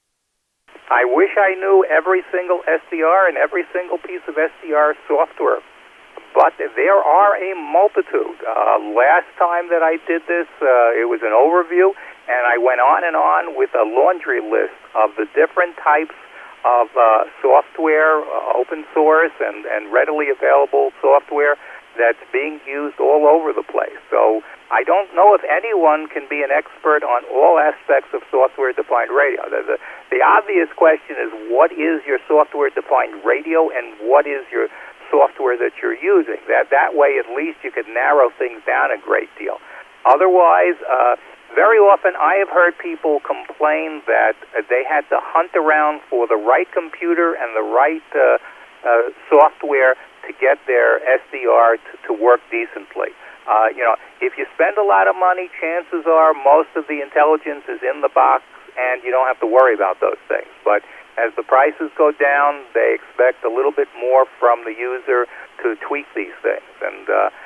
I wish I knew every single SDR and every single piece of SDR software, but there are a multitude. Last time that I did this, it was an overview, and I went on and on with a laundry list of the different types of software, open source and readily available software that's being used all over the place. So I don't know if anyone can be an expert on all aspects of software-defined radio. The obvious question is, what is your software-defined radio and what is your software that you're using? That way, at least, you could narrow things down a great deal. Otherwise, very often I have heard people complain that they had to hunt around for the right computer and the right software to get their SDR to work decently. If you spend a lot of money, chances are most of the intelligence is in the box, and you don't have to worry about those things. But as the prices go down, they expect a little bit more from the user to tweak these things. And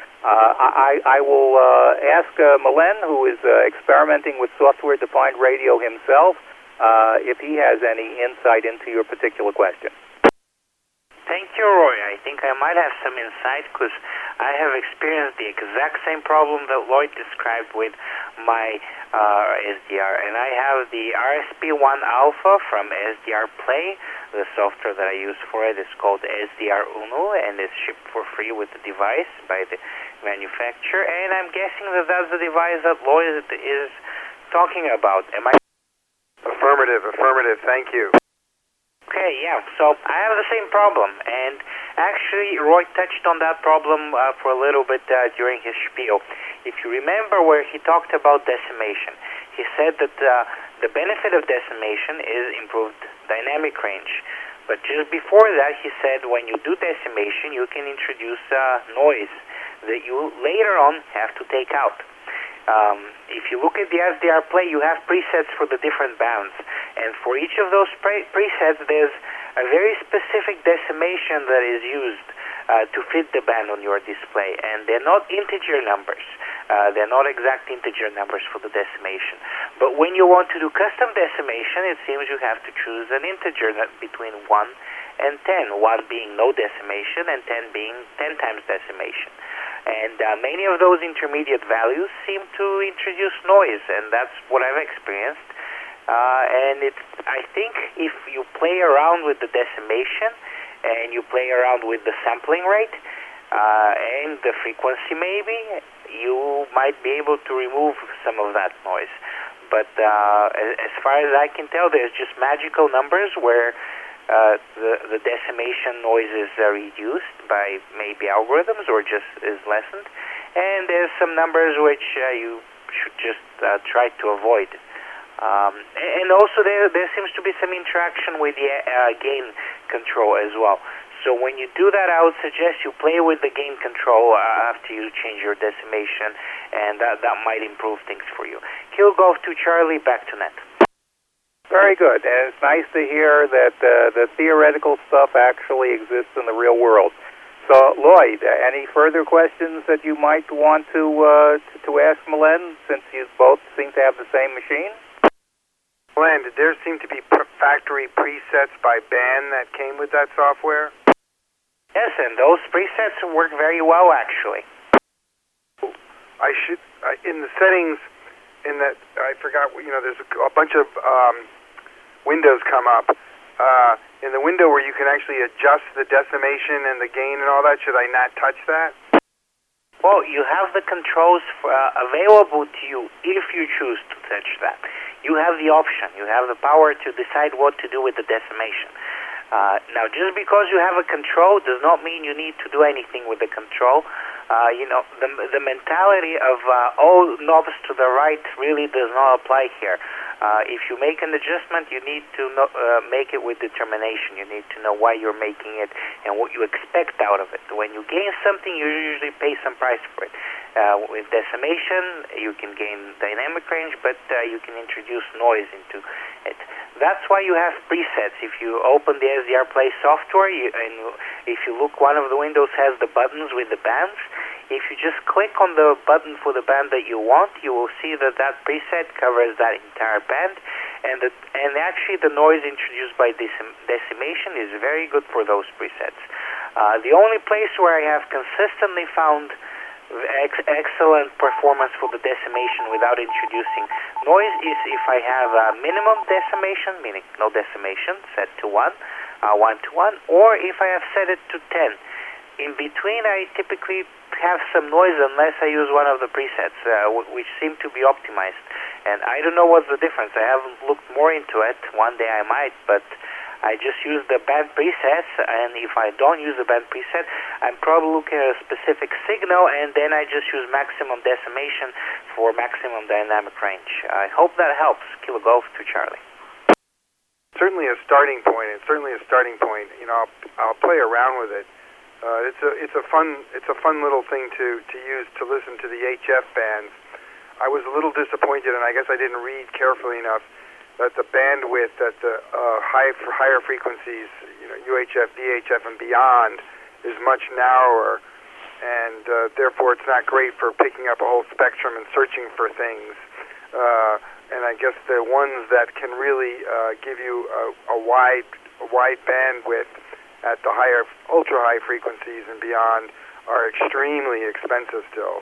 I will ask Milen, who is experimenting with software-defined radio himself, if he has any insight into your particular question. Thank you, Roy. I think I might have some insight because I have experienced the exact same problem that Lloyd described with my SDR. And I have the RSP1 Alpha from SDR Play. The software that I use for it is called SDR Uno, and it's shipped for free with the device by the manufacturer. And I'm guessing that that's the device that Lloyd is talking about. Am I? Affirmative. Thank you. Okay, yeah, so I have the same problem, and actually Roy touched on that problem for a little bit during his spiel. If you remember where he talked about decimation, he said that the benefit of decimation is improved dynamic range. But just before that, he said when you do decimation, you can introduce noise that you later on have to take out. If you look at the SDR Play, you have presets for the different bands. And for each of those presets, there's a very specific decimation that is used to fit the band on your display. And they're not integer numbers. They're not exact integer numbers for the decimation. But when you want to do custom decimation, it seems you have to choose an integer between 1 and 10, 1 being no decimation and 10 being 10 times decimation. And many of those intermediate values seem to introduce noise, and that's what I've experienced. And I think if you play around with the decimation and you play around with the sampling rate and the frequency maybe, you might be able to remove some of that noise. But as far as I can tell, there's just magical numbers where the decimation noise is reduced by maybe algorithms or just is lessened, and there's some numbers which you should just try to avoid. And also there seems to be some interaction with the gain control as well. So when you do that, I would suggest you play with the gain control after you change your decimation, and that might improve things for you. Kill Golf 2 Charlie, back to net. Very good, and it's nice to hear that the theoretical stuff actually exists in the real world. So, Lloyd, any further questions that you might want to ask Milen, since you both seem to have the same machine? Milen, did there seem to be factory presets by band that came with that software? Yes, and those presets work very well, actually. In the settings, in that, I forgot, there's a bunch of windows come up. In the window where you can actually adjust the decimation and the gain and all that, should I not touch that? Well, you have the controls available to you if you choose to touch that. You have the option. You have the power to decide what to do with the decimation. Now, just because you have a control does not mean you need to do anything with the control. The mentality of all knobs to the right really does not apply here. If you make an adjustment, you need to make it with determination. You need to know why you're making it and what you expect out of it. When you gain something, you usually pay some price for it. With decimation, you can gain dynamic range, but you can introduce noise into it. That's why you have presets. If you open the SDR Play software, and if you look, one of the windows has the buttons with the bands. If you just click on the button for the band that you want, you will see that that preset covers that entire band, and actually the noise introduced by decimation is very good for those presets. The only place where I have consistently found excellent performance for the decimation without introducing noise is if I have a minimum decimation, meaning no decimation, set to 1 to 1, or if I have set it to 10. In between, I typically have some noise unless I use one of the presets, which seem to be optimized. And I don't know what's the difference. I haven't looked more into it. One day I might, but I just use the band presets, and if I don't use the band preset, I'm probably looking at a specific signal, and then I just use maximum decimation for maximum dynamic range. I hope that helps. Kilo Golf to Charlie. Certainly a starting point. It's certainly a starting point. I'll play around with it. It's a fun little thing to use to listen to the HF bands. I was a little disappointed, and I guess I didn't read carefully enough that the bandwidth at the higher frequencies, UHF, VHF, and beyond, is much narrower, and therefore it's not great for picking up a whole spectrum and searching for things. And I guess the ones that can really give you a wide bandwidth at the higher, ultra-high frequencies and beyond are extremely expensive still.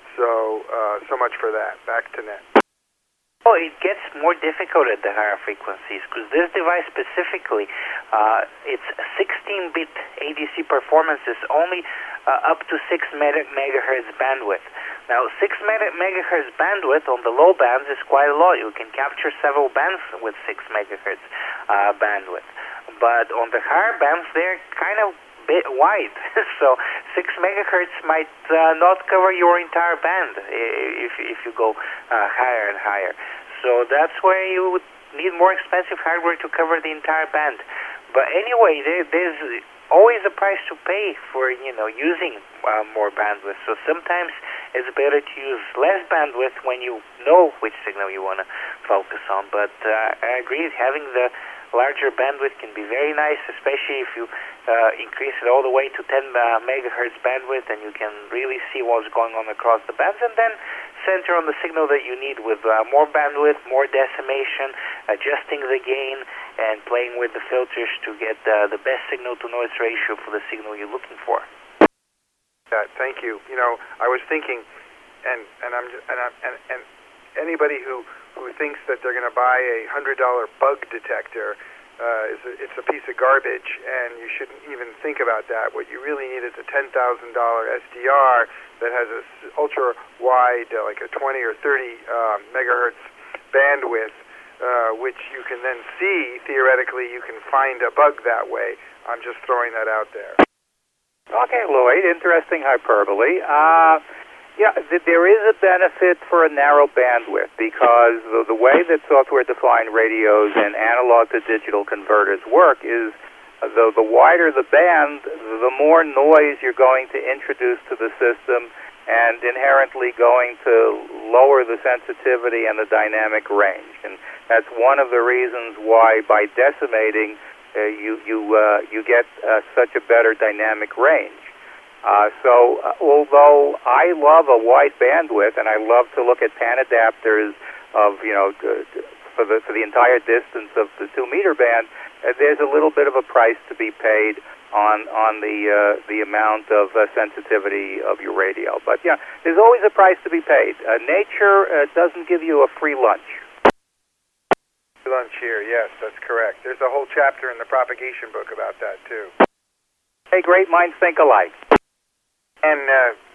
So much for that. Back to Net. Well, it gets more difficult at the higher frequencies because this device specifically, its 16-bit ADC performance is only up to 6 megahertz bandwidth. Now, 6 megahertz bandwidth on the low bands is quite a lot. You can capture several bands with 6 megahertz bandwidth. But on the higher bands, they're kind of bit wide. So 6 megahertz might not cover your entire band if you go higher and higher. So that's where you would need more expensive hardware to cover the entire band. But anyway, there's always a price to pay for using more bandwidth. So sometimes it's better to use less bandwidth when you know which signal you want to focus on. But I agree, having the larger bandwidth can be very nice, especially if you increase it all the way to 10 megahertz bandwidth, and you can really see what's going on across the bands, and then center on the signal that you need with more bandwidth, more decimation, adjusting the gain, and playing with the filters to get the best signal-to-noise ratio for the signal you're looking for. Thank you. I was thinking, and anybody who thinks that they're going to buy a $100 bug detector, it's a piece of garbage, and you shouldn't even think about that. What you really need is a $10,000 SDR that has a ultra wide, like a 20 or 30 megahertz bandwidth, which you can then see. Theoretically, you can find a bug that way. I'm just throwing that out there. Okay, Lloyd, interesting hyperbole. Yeah, there is a benefit for a narrow bandwidth because the way that software-defined radios and analog-to-digital converters work is the wider the band, the more noise you're going to introduce to the system and inherently going to lower the sensitivity and the dynamic range. And that's one of the reasons why by decimating you get such a better dynamic range. So although I love a wide bandwidth and I love to look at pan adapters of for the entire distance of the 2-meter band, there's a little bit of a price to be paid on the amount of sensitivity of your radio. But yeah, there's always a price to be paid. Nature doesn't give you a free lunch. Lunch here, yes, that's correct. There's a whole chapter in the propagation book about that too. Hey, great minds think alike. And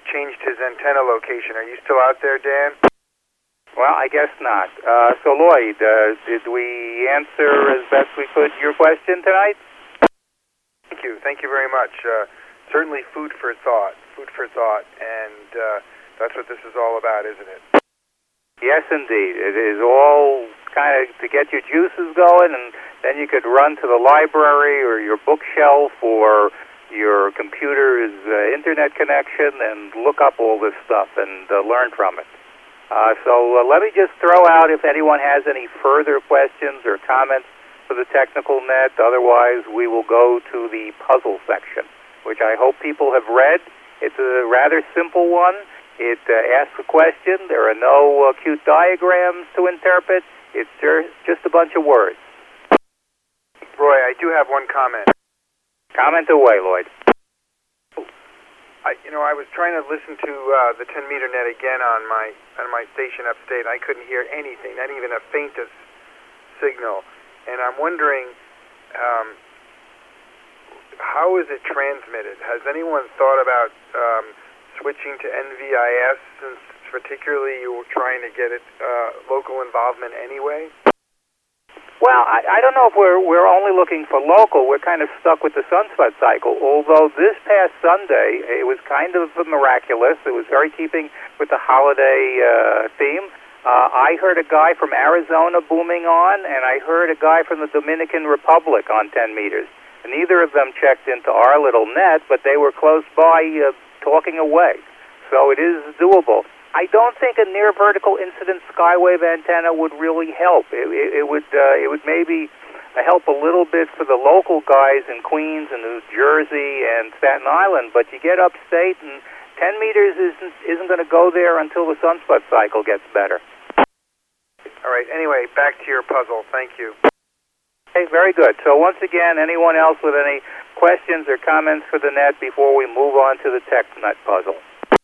changed his antenna location. Are you still out there, Dan? Well, I guess not. So, Lloyd, did we answer as best we could your question tonight? Thank you. Thank you very much. Certainly food for thought. Food for thought. And that's what this is all about, isn't it? Yes, indeed. It is all kind of to get your juices going, and then you could run to the library or your bookshelf or your computer's internet connection and look up all this stuff and learn from it. So let me just throw out if anyone has any further questions or comments for the technical net. Otherwise, we will go to the puzzle section, which I hope people have read. It's a rather simple one. It asks a question. There are no cute diagrams to interpret. It's just a bunch of words. Roy, I do have one comment. Comment away, Lloyd. I was trying to listen to the 10-meter net again on my station upstate. I couldn't hear anything, not even a faintest signal. And I'm wondering, how is it transmitted? Has anyone thought about switching to NVIS, since particularly you were trying to get it local involvement anyway? Well, I don't know if we're only looking for local. We're kind of stuck with the sunspot cycle, although this past Sunday, it was kind of miraculous. It was very keeping with the holiday theme. I heard a guy from Arizona booming on, and I heard a guy from the Dominican Republic on 10 meters. And neither of them checked into our little net, but they were close by talking away. So it is doable. I don't think a near vertical incident skywave antenna would really help. It would maybe help a little bit for the local guys in Queens and New Jersey and Staten Island, but you get upstate and 10 meters isn't going to go there until the sunspot cycle gets better. All right. Anyway, back to your puzzle. Thank you. Okay, very good. So once again, anyone else with any questions or comments for the net before we move on to the TechNet puzzle?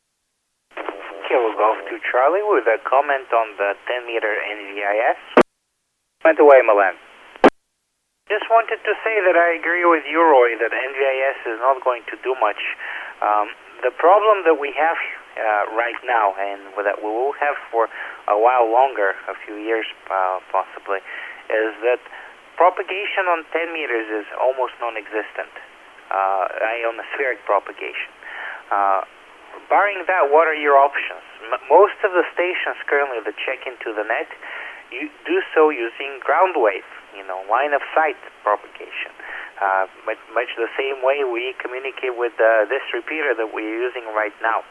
Kilo Golf to Charlie with a comment on the 10-meter NVIS. Went away, Milan. Just wanted to say that I agree with you, Roy, that NVIS is not going to do much. The problem that we have right now, and that we will have for a while longer, a few years possibly, is that propagation on 10 meters is almost non-existent, ionospheric propagation. Barring that, what are your options? Most of the stations currently that check into the net, you do so using ground wave, line of sight propagation. Much the same way we communicate with this repeater that we're using right now.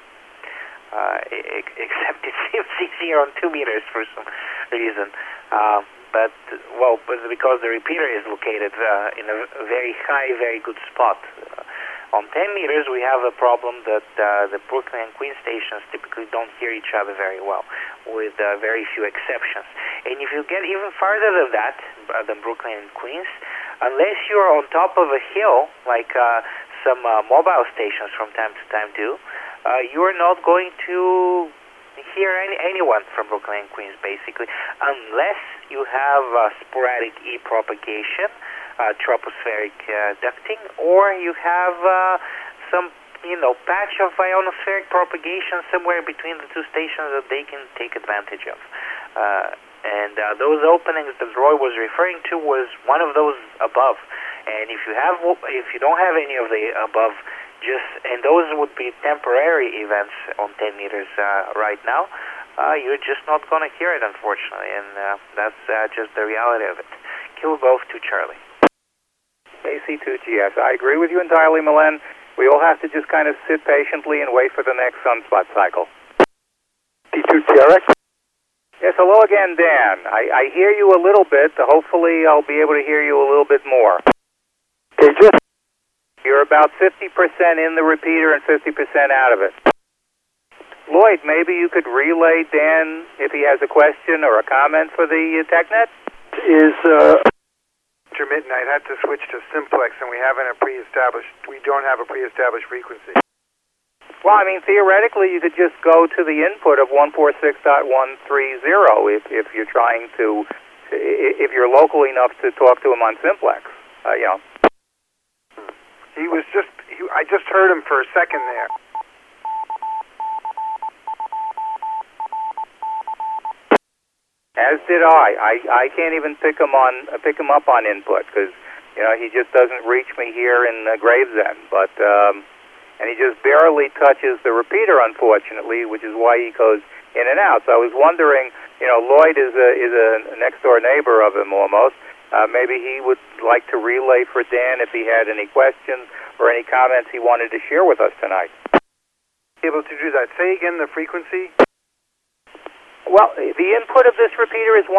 Except it seems easier on 2 meters for some reason. But because the repeater is located in a very high, very good spot. On 10 meters, we have a problem that the Brooklyn and Queens stations typically don't hear each other very well, with very few exceptions. And if you get even farther than that, than Brooklyn and Queens, unless you're on top of a hill, like some mobile stations from time to time do, you're not going to hear anyone from Brooklyn and Queens, basically, unless you have sporadic E-propagation, tropospheric ducting, or you have some, patch of ionospheric propagation somewhere between the two stations that they can take advantage of. And those openings that Roy was referring to was one of those above. And if you don't have any of the above, and those would be temporary events on 10 meters right now, you're just not going to hear it, unfortunately, and that's just the reality of it. Kilo Golf to Charlie. AC2GS. I agree with you entirely, Milan. We all have to just kind of sit patiently and wait for the next sunspot cycle. D2TRX? Yes, hello again, Dan. I hear you a little bit. Hopefully I'll be able to hear you a little bit more. Okay, just... You're about 50% in the repeater and 50% out of it. Lloyd, maybe you could relay Dan if he has a question or a comment for the TechNet? Is intermittent. I'd have to switch to simplex, and we don't have a pre-established frequency. Well, I mean, theoretically, you could just go to the input of 146.130 if you're trying to, if you're local enough to talk to him on simplex, I just heard him for a second there. As did I can't even pick him up on input because he just doesn't reach me here in Gravesend. But and he just barely touches the repeater, unfortunately, which is why he goes in and out. So I was wondering, Lloyd is a next door neighbor of him almost. Maybe he would like to relay for Dan if he had any questions or any comments he wanted to share with us tonight. Able to do that. Say again the frequency. Well, the input of this repeater is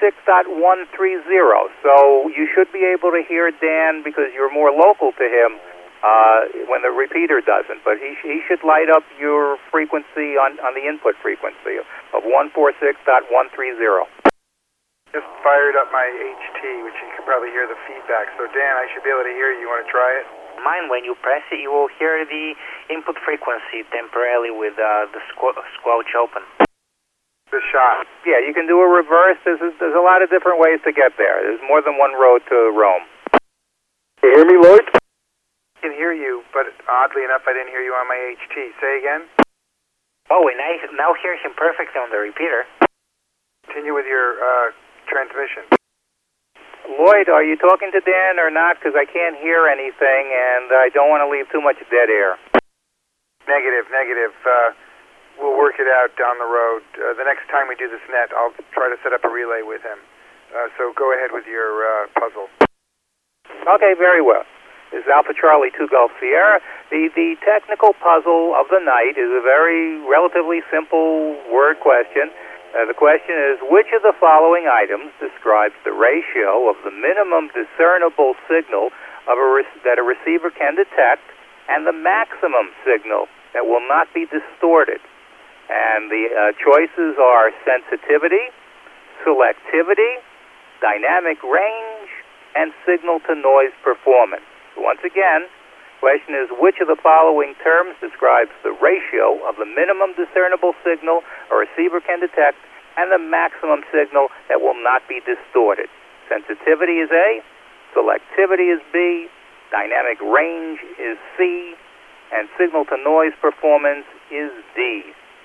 146.130, so you should be able to hear Dan because you're more local to him when the repeater doesn't. But he should light up your frequency on the input frequency of 146.130. Just fired up my HT, which you can probably hear the feedback. So, Dan, I should be able to hear you. You want to try it? Mine, when you press it, you will hear the input frequency temporarily with the squelch open. The shot. Yeah, you can do a reverse. There's a lot of different ways to get there. There's more than one road to Rome. Can you hear me, Lloyd? I can hear you, but oddly enough, I didn't hear you on my HT. Say again. Oh, and I now hear him perfectly on the repeater. Continue with your transmission. Lloyd, are you talking to Dan or not? Because I can't hear anything, and I don't want to leave too much dead air. Negative. We'll work it out down the road. The next time we do this net, I'll try to set up a relay with him. So go ahead with your puzzle. Okay, very well. This is Alpha Charlie 2 Golf Sierra. The technical puzzle of the night is a very relatively simple word question. The question is, which of the following items describes the ratio of the minimum discernible signal that a receiver can detect and the maximum signal that will not be distorted? And the choices are sensitivity, selectivity, dynamic range, and signal-to-noise performance. Once again, the question is, which of the following terms describes the ratio of the minimum discernible signal a receiver can detect and the maximum signal that will not be distorted? Sensitivity is A, selectivity is B, dynamic range is C, and signal-to-noise performance is D.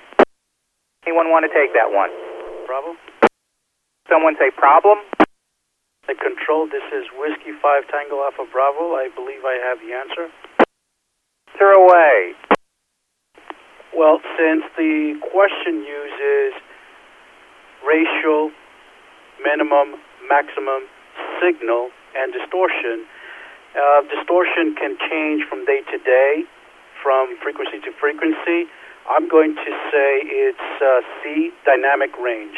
Anyone want to take that one? Problem? Someone say problem? The control, this is Whiskey 5 Tango Alpha Bravo. I believe I have the answer. Answer away. Well, since the question uses ratio, minimum, maximum, signal, and distortion, distortion can change from day to day, from frequency to frequency. I'm going to say it's C, dynamic range.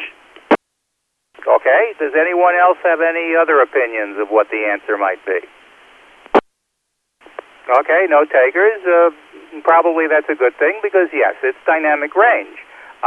Okay. Does anyone else have any other opinions of what the answer might be? Okay, no takers. Probably that's a good thing because, yes, it's dynamic range.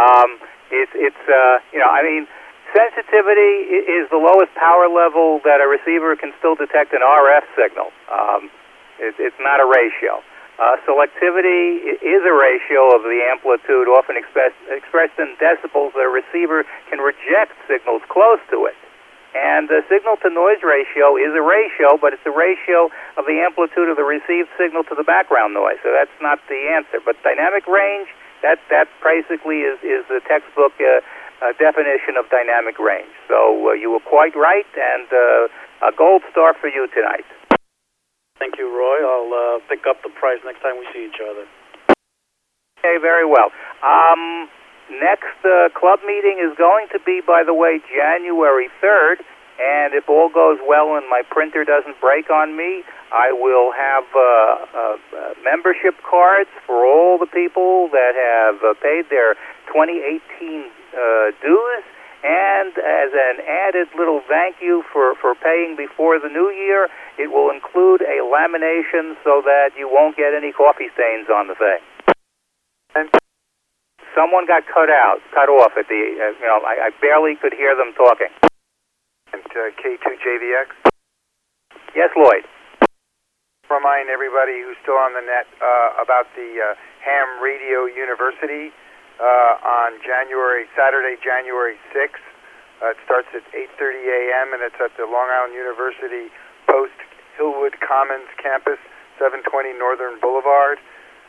Sensitivity is the lowest power level that a receiver can still detect an RF signal. It's not a ratio. Selectivity is a ratio of the amplitude, often expressed in decibels, that a receiver can reject signals close to it. And the signal-to-noise ratio is a ratio, but it's a ratio of the amplitude of the received signal to the background noise. So that's not the answer. But dynamic range, that basically is the textbook definition of dynamic range. So you were quite right, and a gold star for you tonight. Thank you, Roy. I'll pick up the prize next time we see each other. Okay, very well. Next club meeting is going to be, by the way, January 3rd, and if all goes well and my printer doesn't break on me, I will have membership cards for all the people that have paid their 2018 dues. And as an added little thank you for paying before the new year, it will include a lamination so that you won't get any coffee stains on the thing. And someone got cut off at the, I barely could hear them talking. And K2JVX? Yes, Lloyd. Remind everybody who's still on the net about the Ham Radio University. On Saturday, January 6th. It starts at 8:30 a.m. and it's at the Long Island University Post Hillwood Commons campus, 720 Northern Boulevard.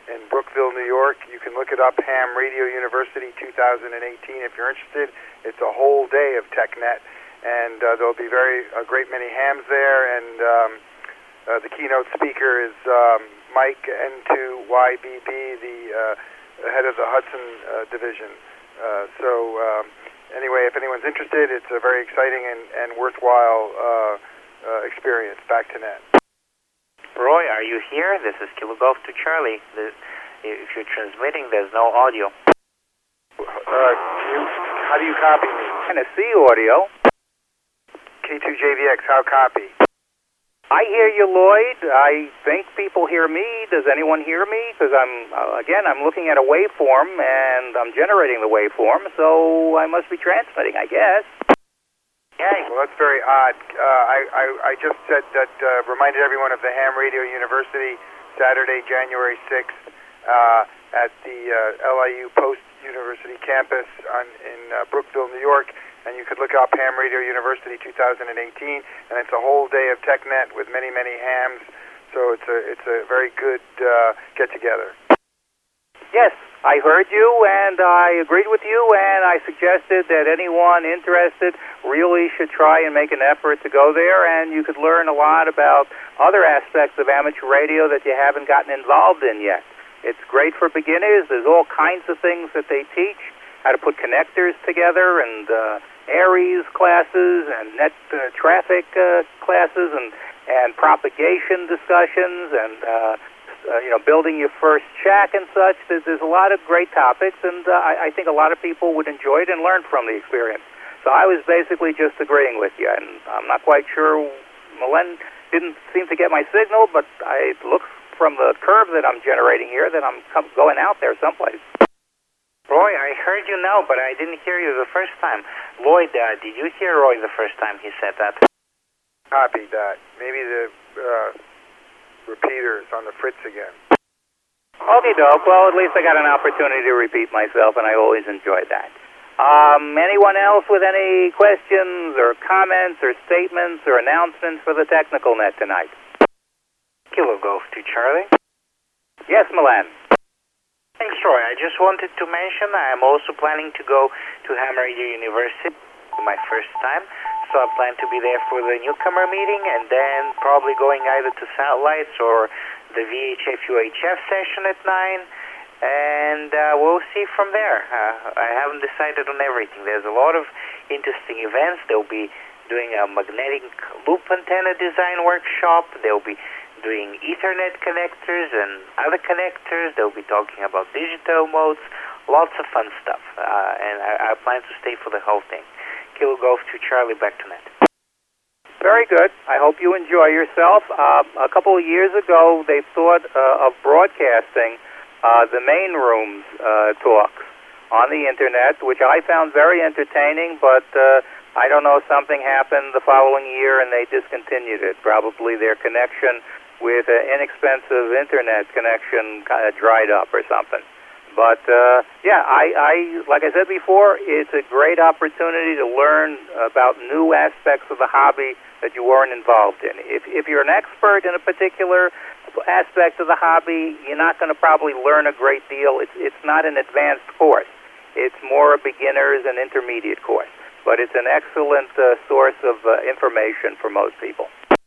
in Brookville, New York. You can look it up, Ham Radio University 2018. If you're interested, it's a whole day of TechNet, and there'll be a great many hams there, and the keynote speaker is Mike N2YBB, the head of the Hudson division. Anyway, if anyone's interested, it's a very exciting and worthwhile experience. Back to net. Roy, are you here? This is Kilo Golf to Charlie. If you're transmitting, there's no audio. How do you copy me? Tennessee audio. K2JVX, how copy? I hear you, Lloyd. I think people hear me. Does anyone hear me? Because I'm looking at a waveform, and I'm generating the waveform, so I must be transmitting, I guess. Yeah. Well, that's very odd. I just said that, reminded everyone of the Ham Radio University, Saturday, January 6th, at the LIU Post University campus in Brookville, New York. And you could look up Ham Radio University 2018, and it's a whole day of TechNet with many, many hams. So it's a very good get-together. Yes, I heard you, and I agreed with you, and I suggested that anyone interested really should try and make an effort to go there, and you could learn a lot about other aspects of amateur radio that you haven't gotten involved in yet. It's great for beginners. There's all kinds of things that they teach, how to put connectors together, and ARES classes, and net traffic classes, and propagation discussions, and building your first shack and such. There's a lot of great topics, and I think a lot of people would enjoy it and learn from the experience. So I was basically just agreeing with you, and I'm not quite sure. Malen didn't seem to get my signal, but it looks from the curve that I'm generating here that I'm going out there someplace. Roy, I heard you now, but I didn't hear you the first time. Lloyd, did you hear Roy the first time he said that? Copied that. Maybe the repeater is on the fritz again. Okie doke. Well, at least I got an opportunity to repeat myself, and I always enjoy that. Anyone else with any questions or comments or statements or announcements for the Technical Net tonight? Kilo Golf to Charlie. Yes, Milan. Thanks, Roy. I just wanted to mention I'm also planning to go to Ham Radio University for my first time. So I plan to be there for the newcomer meeting, and then probably going either to Satellites or the VHF UHF session at 9. And we'll see from there. I haven't decided on everything. There's a lot of interesting events. They'll be doing a magnetic loop antenna design workshop. They'll be doing Ethernet connectors and other connectors. They'll be talking about digital modes. Lots of fun stuff. And I plan to stay for the whole thing. Kilo Golf to Charlie, back to net. Very good. I hope you enjoy yourself. A couple of years ago, they thought of broadcasting the main rooms talks on the Internet, which I found very entertaining, but I don't know, something happened the following year and they discontinued it. Probably their connection with an inexpensive Internet connection kind of dried up or something. But, I like I said before, it's a great opportunity to learn about new aspects of the hobby that you weren't involved in. If you're an expert in a particular aspect of the hobby, you're not going to probably learn a great deal. It's not an advanced course. It's more a beginner's and intermediate course. But it's an excellent source of information for most people.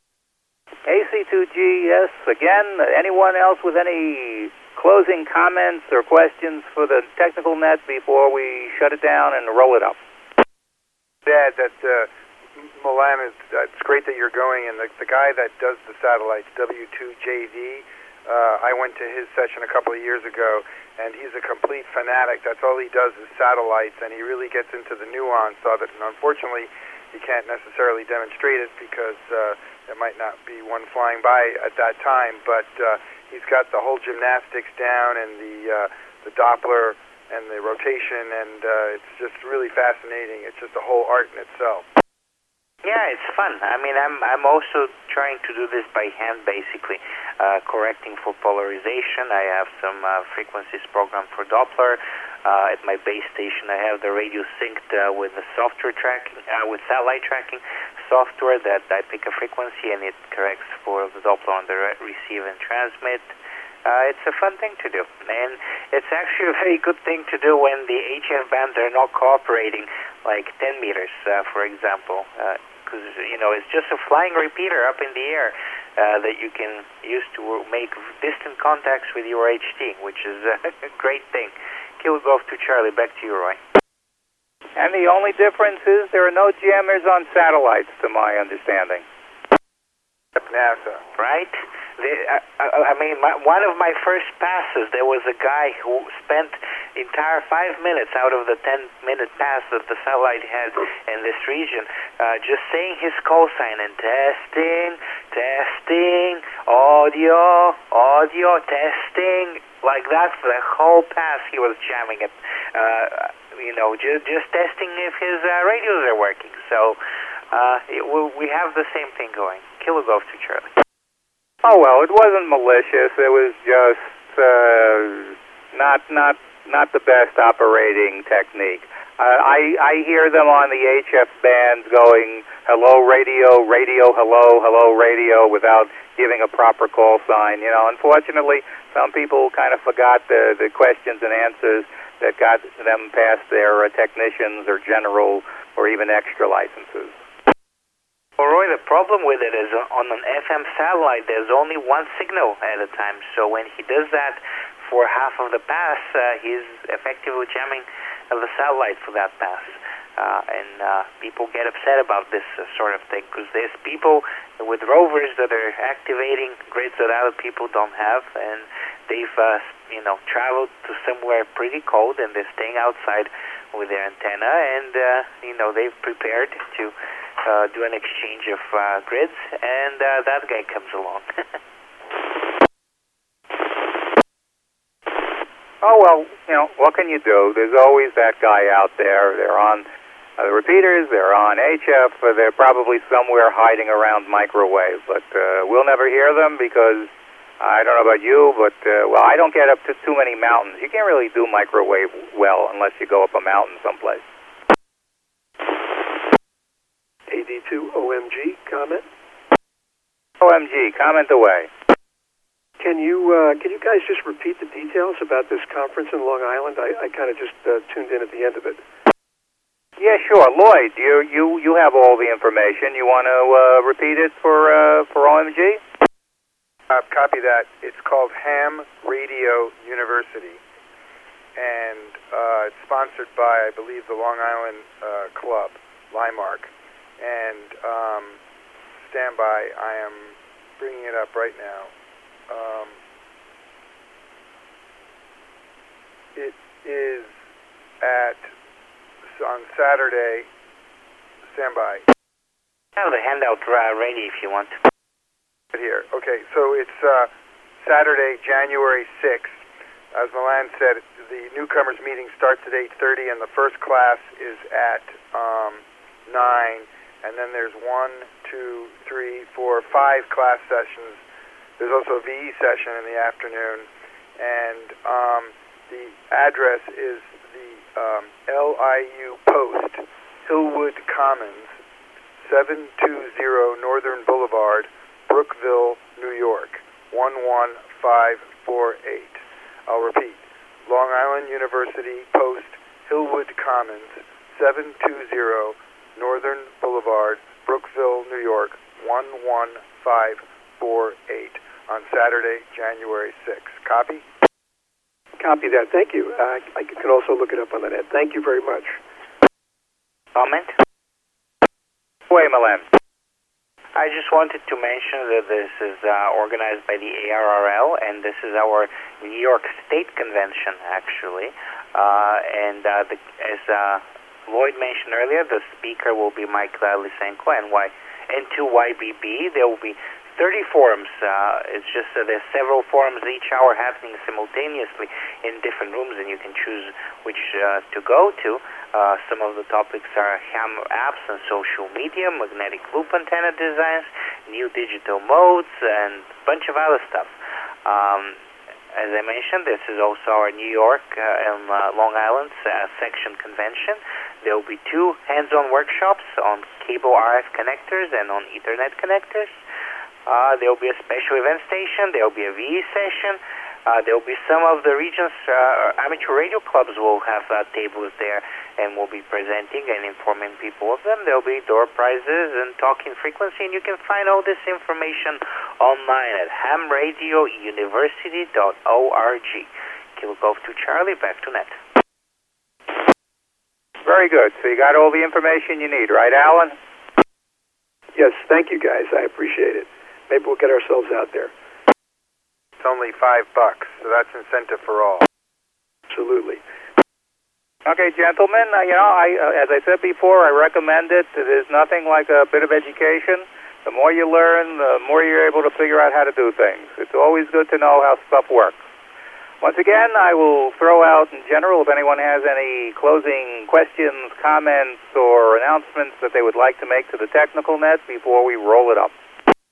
AC2GS, again, anyone else with any closing comments or questions for the Technical Net before we shut it down and roll it up? Dad, Milan, it's great that you're going, and the guy that does the satellites, W2JV, I went to his session a couple of years ago, and he's a complete fanatic. That's all he does is satellites, and he really gets into the nuance of it, and unfortunately, he can't necessarily demonstrate it because there might not be one flying by at that time, but he's got the whole gymnastics down, and the Doppler and the rotation, and it's just really fascinating. It's just a whole art in itself. Yeah, it's fun. I mean, I'm also trying to do this by hand, basically, correcting for polarization. I have some frequencies programmed for Doppler. At my base station, I have the radio synced with the software tracking, with satellite tracking software that I pick a frequency and it corrects for the Doppler on the receive and transmit. It's a fun thing to do, and it's actually a very good thing to do when the HF bands are not cooperating, like 10 meters, for example, because, it's just a flying repeater up in the air that you can use to make distant contacts with your HT, which is a great thing. Kilo Golf 2 Charlie, back to you, Roy. And the only difference is there are no jammers on satellites, to my understanding. NASA. Right? One of my first passes, there was a guy who spent the entire 5 minutes out of the 10-minute pass that the satellite had in this region, just saying his call sign and testing, audio, testing, like that for the whole pass. He was jamming it, just testing if his radios are working. So we have the same thing going. Kilo Golf 2 Charlie. Oh, well, it wasn't malicious. It was just not the best operating technique. I hear them on the HF bands going, hello radio, hello radio, without giving a proper call sign. Unfortunately, some people kind of forgot the questions and answers that got them past their technicians or general or even extra licenses. Well, Roy, the problem with it is on an FM satellite, there's only one signal at a time. So when he does that for half of the pass, he's effectively jamming the satellite for that pass. And people get upset about this sort of thing because there's people with rovers that are activating grids that other people don't have, and they've traveled to somewhere pretty cold, and they're staying outside with their antenna, and they've prepared to do an exchange of grids, and that guy comes along. Oh, well, what can you do? There's always that guy out there. They're on the repeaters, they're on HF, they're probably somewhere hiding around microwave, but we'll never hear them because, I don't know about you, but, I don't get up to too many mountains. You can't really do microwave well unless you go up a mountain someplace. AD2OMG, comment? OMG, comment away. Can you guys just repeat the details about this conference in Long Island? I kind of just tuned in at the end of it. Yeah, sure. Lloyd, you have all the information. You want to repeat it for OMG? Copy that. It's called Ham Radio University, and it's sponsored by, I believe, the Long Island Club, Limark. And stand by. I am bringing it up right now. It is on Saturday. Stand by. I have the handout ready if you want. Here. Okay, so it's Saturday, January 6th. As Milan said, the newcomers meeting starts at 8:30, and the first class is at 9. And then there's 1, 2, 3, 4, 5 class sessions. There's also a VE session in the afternoon. And the address is the LIU Post, Hillwood Commons, 720 Northern Boulevard, Brookville, New York, 11548. I'll repeat. Long Island University Post, Hillwood Commons, 720 Northern Boulevard, Brookville, New York, 11548 on Saturday, January 6th. Copy? Copy that. Thank you. I can also look it up on the net. Thank you very much. Comment? Wait, Milan. I just wanted to mention that this is organized by the ARRL, and this is our New York State Convention, actually. And as Lloyd mentioned earlier, the speaker will be Mike Lysenko, N2YBB. There will be 30 forums. It's just there's several forums each hour happening simultaneously in different rooms, and you can choose which to go to. Some of the topics are ham apps and social media, magnetic loop antenna designs, new digital modes, and a bunch of other stuff. As I mentioned, this is also our New York and Long Island section convention. There will be 2 hands-on workshops on cable RF connectors and on Ethernet connectors. There will be a special event station. There will be a VE session. There will be some of the region's amateur radio clubs will have tables there, and will be presenting and informing people of them. There will be door prizes and talking frequency, and you can find all this information online at hamradiouniversity.org. Kilo Golf 2 Charlie, back to net. Very good. So you got all the information you need, right, Alan? Yes, thank you guys. I appreciate it. Maybe we'll get ourselves out there. It's only $5, so that's incentive for all. Absolutely. Okay, gentlemen, as I said before, I recommend it. There's nothing like a bit of education. The more you learn, the more you're able to figure out how to do things. It's always good to know how stuff works. Once again, I will throw out in general if anyone has any closing questions, comments, or announcements that they would like to make to the technical net before we roll it up.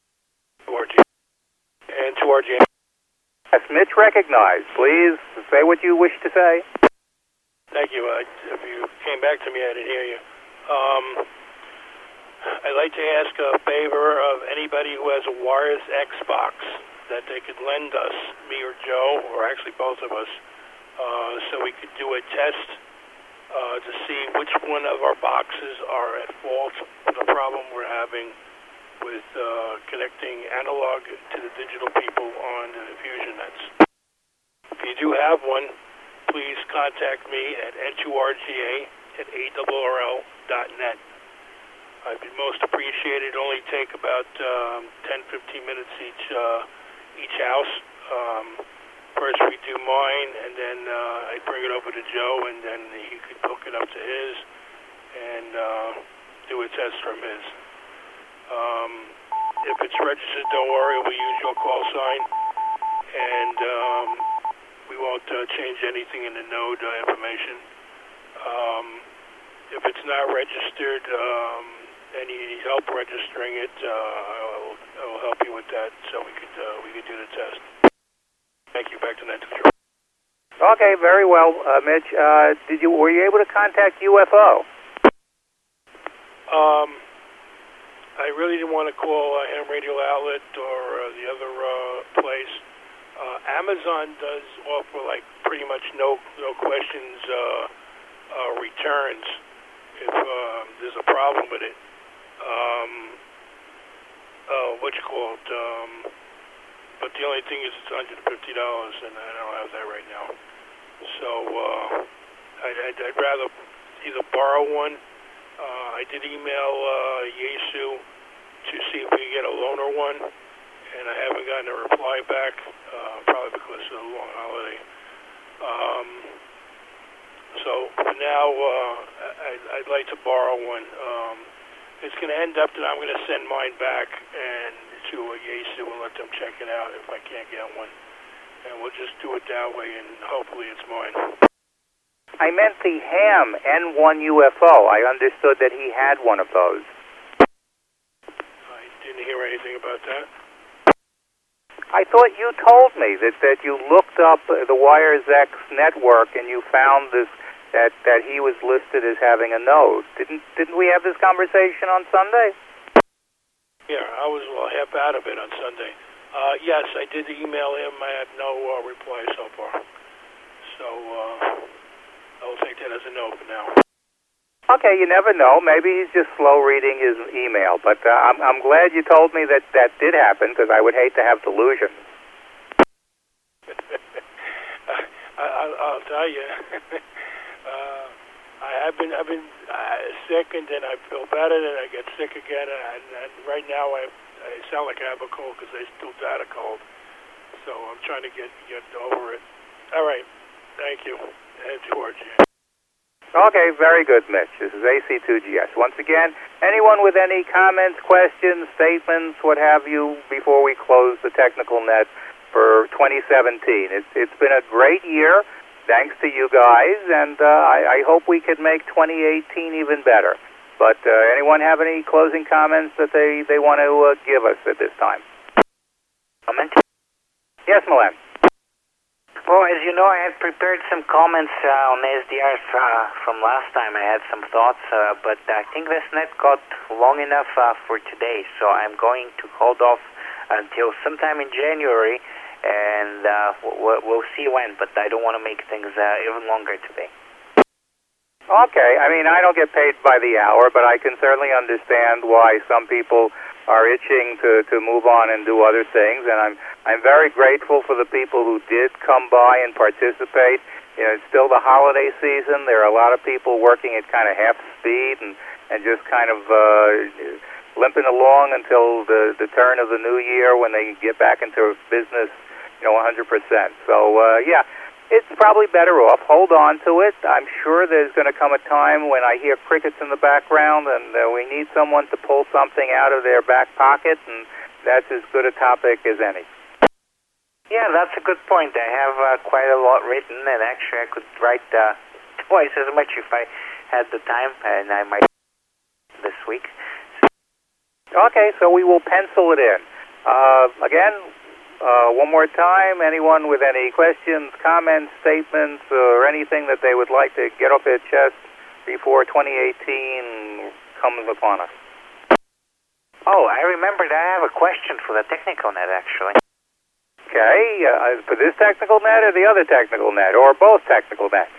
And to our James. Yes, Mitch recognized. Please say what you wish to say. Thank you. If you came back to me, I didn't hear you. I'd like to ask a favor of anybody who has a Wires Xbox that they could lend us, me or Joe, or actually both of us, so we could do a test to see which one of our boxes are at fault for the problem we're having with connecting analog to the digital people on the Fusion nets. If you do have one, please contact me at n2rga@arl.net. I'd be most appreciated. It'll only take about 10-15 minutes each house. First we do mine, and then I bring it over to Joe, and then he could hook it up to his and do a test from his. If it's registered, don't worry, we'll use your call sign, and we won't change anything in the node information. If it's not registered, and you need help registering it, I'll help you with that, so we could do the test. Thank you. Back to net. Okay, very well, Mitch. Were you able to contact UFO? I really didn't want to call Ham Radio Outlet or the other place. Amazon does offer like pretty much no questions returns if there's a problem with it. But the only thing is it's $150, and I don't have that right now. So I'd rather either borrow one. I did email Yaesu to see if we can get a loaner one, and I haven't gotten a reply back, probably because of the long holiday. So for now, I'd like to borrow one. It's going to end up that I'm going to send mine back and to Yaesu and let them check it out if I can't get one. And we'll just do it that way, and hopefully it's mine. I meant the Ham N1 UFO. I understood that he had one of those. I didn't hear anything about that. I thought you told me that you looked up the Wires X network and you found this that he was listed as having a node. Didn't we have this conversation on Sunday? Yeah, I was half out of it on Sunday. Yes, I did email him. I had no reply so far. So I'll take that as a no for now. Okay, you never know. Maybe he's just slow reading his email. But I'm glad you told me that did happen, because I would hate to have delusions. I'll tell you. I've been sick, and then I feel better, and I get sick again, and right now I sound like I have a cold because I still got a cold. So I'm trying to get over it. All right, thank you, and George. Okay, very good, Mitch. This is AC2GS. Once again, anyone with any comments, questions, statements, what have you, before we close the technical net for 2017. It's been a great year. Thanks to you guys, and I hope we can make 2018 even better. But anyone have any closing comments that they want to give us at this time? Comment? Yes, Milan. Well, as you know, I had prepared some comments on SDRs from last time. I had some thoughts, but I think this net got long enough for today, so I'm going to hold off until sometime in January, and we'll see when, but I don't want to make things even longer today. Okay. I mean, I don't get paid by the hour, but I can certainly understand why some people are itching to move on and do other things, and I'm very grateful for the people who did come by and participate. You know, it's still the holiday season. There are a lot of people working at kind of half speed and just kind of limping along until the turn of the new year when they get back into business, 100%. So, yeah, it's probably better off. Hold on to it. I'm sure there's going to come a time when I hear crickets in the background and we need someone to pull something out of their back pocket, and that's as good a topic as any. Yeah, that's a good point. I have quite a lot written, and actually I could write twice as much if I had the time, and I might this week. Okay, so we will pencil it in. Again, one more time, anyone with any questions, comments, statements, or anything that they would like to get off their chest before 2018 comes upon us? Oh, I remembered I have a question for the technical net, actually. Okay, for this technical net or the other technical net, or both technical nets?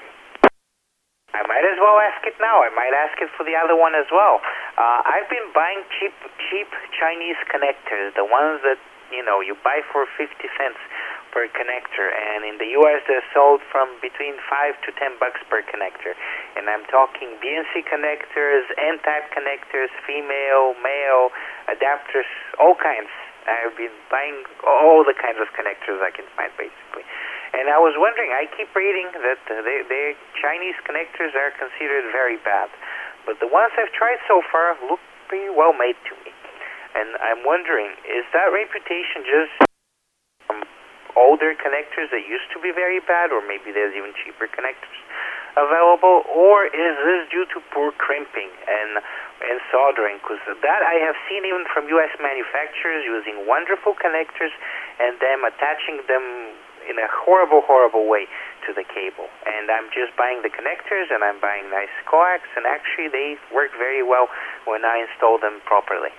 I might as well ask it now. I might ask it for the other one as well. I've been buying cheap Chinese connectors, the ones that, you buy for 50 cents per connector, and in the U.S. they're sold from between $5 to $10 per connector. And I'm talking BNC connectors, N-type connectors, female, male, adapters, all kinds. I've been buying all the kinds of connectors I can find, basically. And I was wondering, I keep reading that the Chinese connectors are considered very bad. But the ones I've tried so far look pretty well made to me. And I'm wondering, is that reputation just from older connectors that used to be very bad, or maybe there's even cheaper connectors available, or is this due to poor crimping and soldering? Because that I have seen even from U.S. manufacturers using wonderful connectors and them attaching them in a horrible, horrible way to the cable. And I'm just buying the connectors, and I'm buying nice coax, and actually they work very well when I install them properly.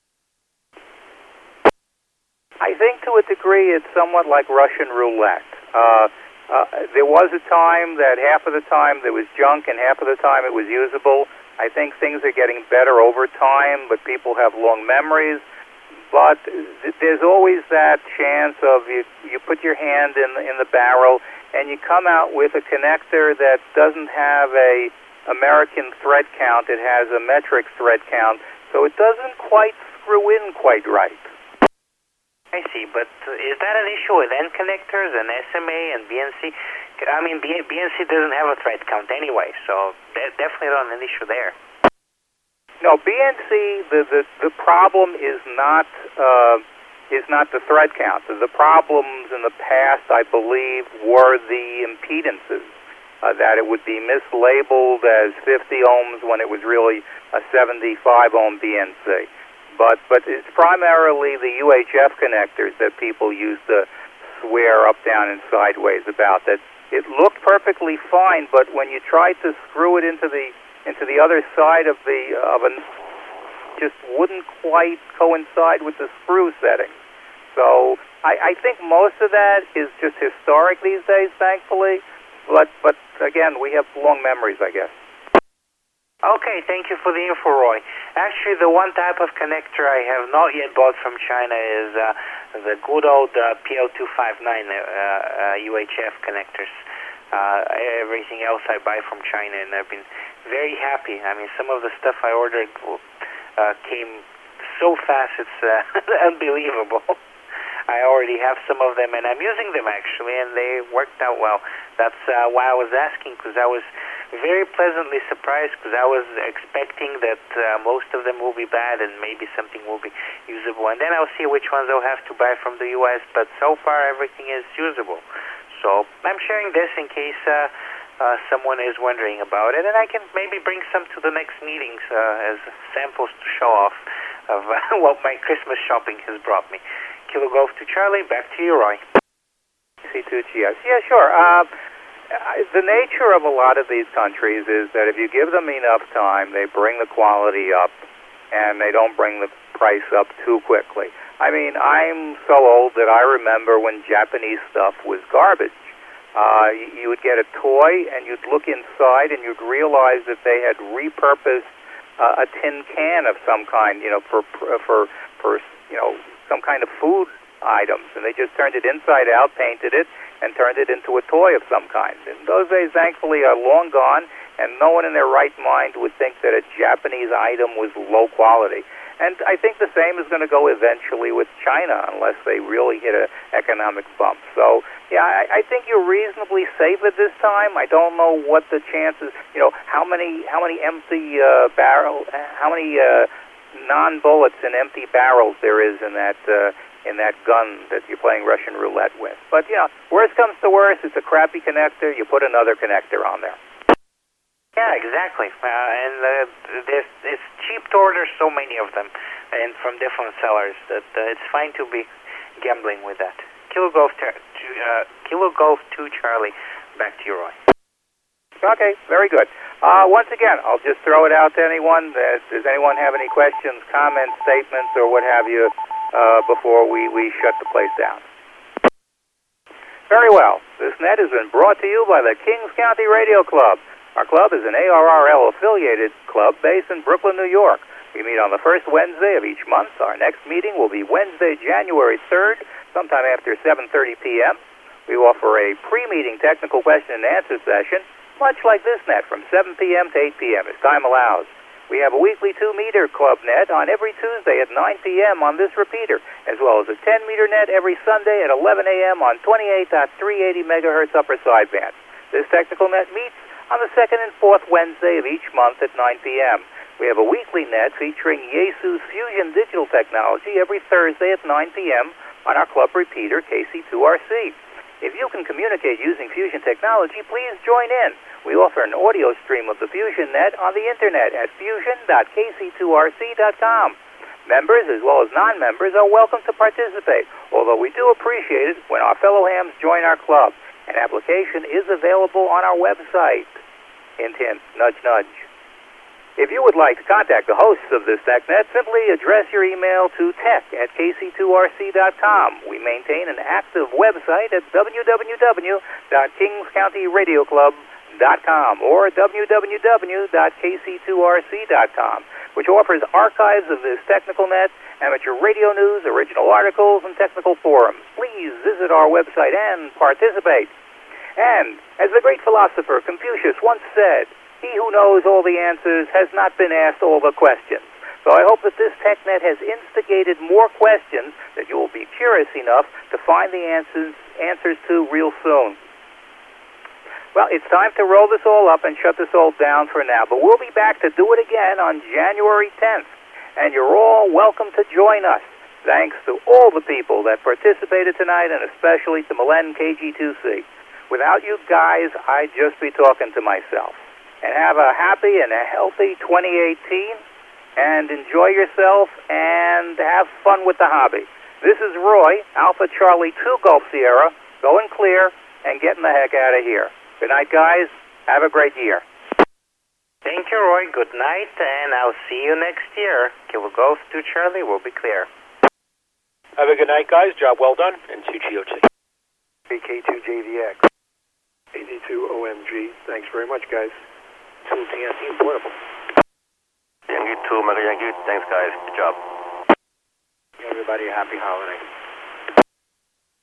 I think to a degree it's somewhat like Russian roulette. There was a time that half of the time there was junk and half of the time it was usable. I think things are getting better over time, but people have long memories. But there's always that chance of you put your hand in the barrel and you come out with a connector that doesn't have a American thread count. It has a metric thread count, so it doesn't quite screw in quite right. I see, but is that an issue with N connectors and SMA and BNC? I mean, BNC doesn't have a thread count anyway, so definitely not an issue there. No, BNC, the problem is not the thread count. The problems in the past, I believe, were the impedances, that it would be mislabeled as 50 ohms when it was really a 75 ohm BNC. But it's primarily the UHF connectors that people used to swear up, down, and sideways about. That it looked perfectly fine, but when you tried to screw it into the other side of just wouldn't quite coincide with the screw setting. So I think most of that is just historic these days, thankfully. But again, we have long memories, I guess. Okay, thank you for the info, Roy. Actually, the one type of connector I have not yet bought from China is the good old PL259 UHF connectors. Everything else I buy from China, and I've been very happy. I mean, some of the stuff I ordered came so fast, it's unbelievable. I already have some of them, and I'm using them, actually, and they worked out well. That's why I was asking, because I was very pleasantly surprised, because I was expecting that most of them will be bad and maybe something will be usable. And then I'll see which ones I'll have to buy from the U.S., but so far everything is usable. So I'm sharing this in case someone is wondering about it, and I can maybe bring some to the next meetings as samples to show off of what my Christmas shopping has brought me. Kilo Golf to Charlie, back to you, Roy. C2GS. Yeah, sure. The nature of a lot of these countries is that if you give them enough time, they bring the quality up, and they don't bring the price up too quickly. I mean, I'm so old that I remember when Japanese stuff was garbage. You would get a toy, and you'd look inside, and you'd realize that they had repurposed a tin can of some kind, for some kind of food items, and they just turned it inside out, painted it, and turned it into a toy of some kind. And those days, thankfully, are long gone, and no one in their right mind would think that a Japanese item was low quality. And I think the same is going to go eventually with China, unless they really hit an economic bump. So, yeah, I think you're reasonably safe at this time. I don't know what the chances, how many empty how many non-bullets and empty barrels there is in that gun that you're playing Russian roulette with. But, worst comes to worst, it's a crappy connector. You put another connector on there. Yeah, exactly. And it's cheap to order so many of them, and from different sellers, that it's fine to be gambling with that. Kilo Golf 2 Charlie, back to you, Roy. Okay, very good. Once again, I'll just throw it out to anyone. Does anyone have any questions, comments, statements, or what have you before we shut the place down? Very well. This net has been brought to you by the Kings County Radio Club. Our club is an ARRL-affiliated club based in Brooklyn, New York. We meet on the first Wednesday of each month. Our next meeting will be Wednesday, January 3rd, sometime after 7:30 p.m. We offer a pre-meeting technical question and answer session, much like this net, from 7 p.m. to 8 p.m. as time allows. We have a weekly 2-meter club net on every Tuesday at 9 p.m. on this repeater, as well as a 10-meter net every Sunday at 11 a.m. on 28.380 megahertz upper sideband. This technical net meets on the second and fourth Wednesday of each month at 9 p.m. We have a weekly net featuring Yaesu's Fusion Digital Technology every Thursday at 9 p.m. on our club repeater, KC2RC. If you can communicate using Fusion technology, please join in. We offer an audio stream of the Fusion net on the Internet at fusion.kc2rc.com. Members as well as non-members are welcome to participate, although we do appreciate it when our fellow hams join our club. An application is available on our website. Hint, hint, nudge, nudge. If you would like to contact the hosts of this TechNet, simply address your email to tech@kc2rc.com. We maintain an active website at www.kingscountyradioclub.com or www.kc2rc.com, which offers archives of this technical net, amateur radio news, original articles, and technical forums. Please visit our website and participate. And, as the great philosopher Confucius once said, he who knows all the answers has not been asked all the questions. So I hope that this TechNet has instigated more questions that you will be curious enough to find the answers to real soon. Well, it's time to roll this all up and shut this all down for now, but we'll be back to do it again on January 10th. And you're all welcome to join us. Thanks to all the people that participated tonight, and especially to Malen KG2C. Without you guys, I'd just be talking to myself. And have a happy and a healthy 2018, and enjoy yourself, and have fun with the hobby. This is Roy, Alpha Charlie 2 Gulf Sierra, going clear and getting the heck out of here. Good night, guys. Have a great year. Thank you, Roy. Good night, and I'll see you next year. Kilo Golf 2 Charlie will be clear. Have a good night, guys. Job well done. And Suchi-Ochi. AK2JVX. AD2OMG. Thanks very much, guys. 2 TNT Portable. Yankee 2, Mega Yankee. Thanks, guys. Good job. Everybody a happy holiday.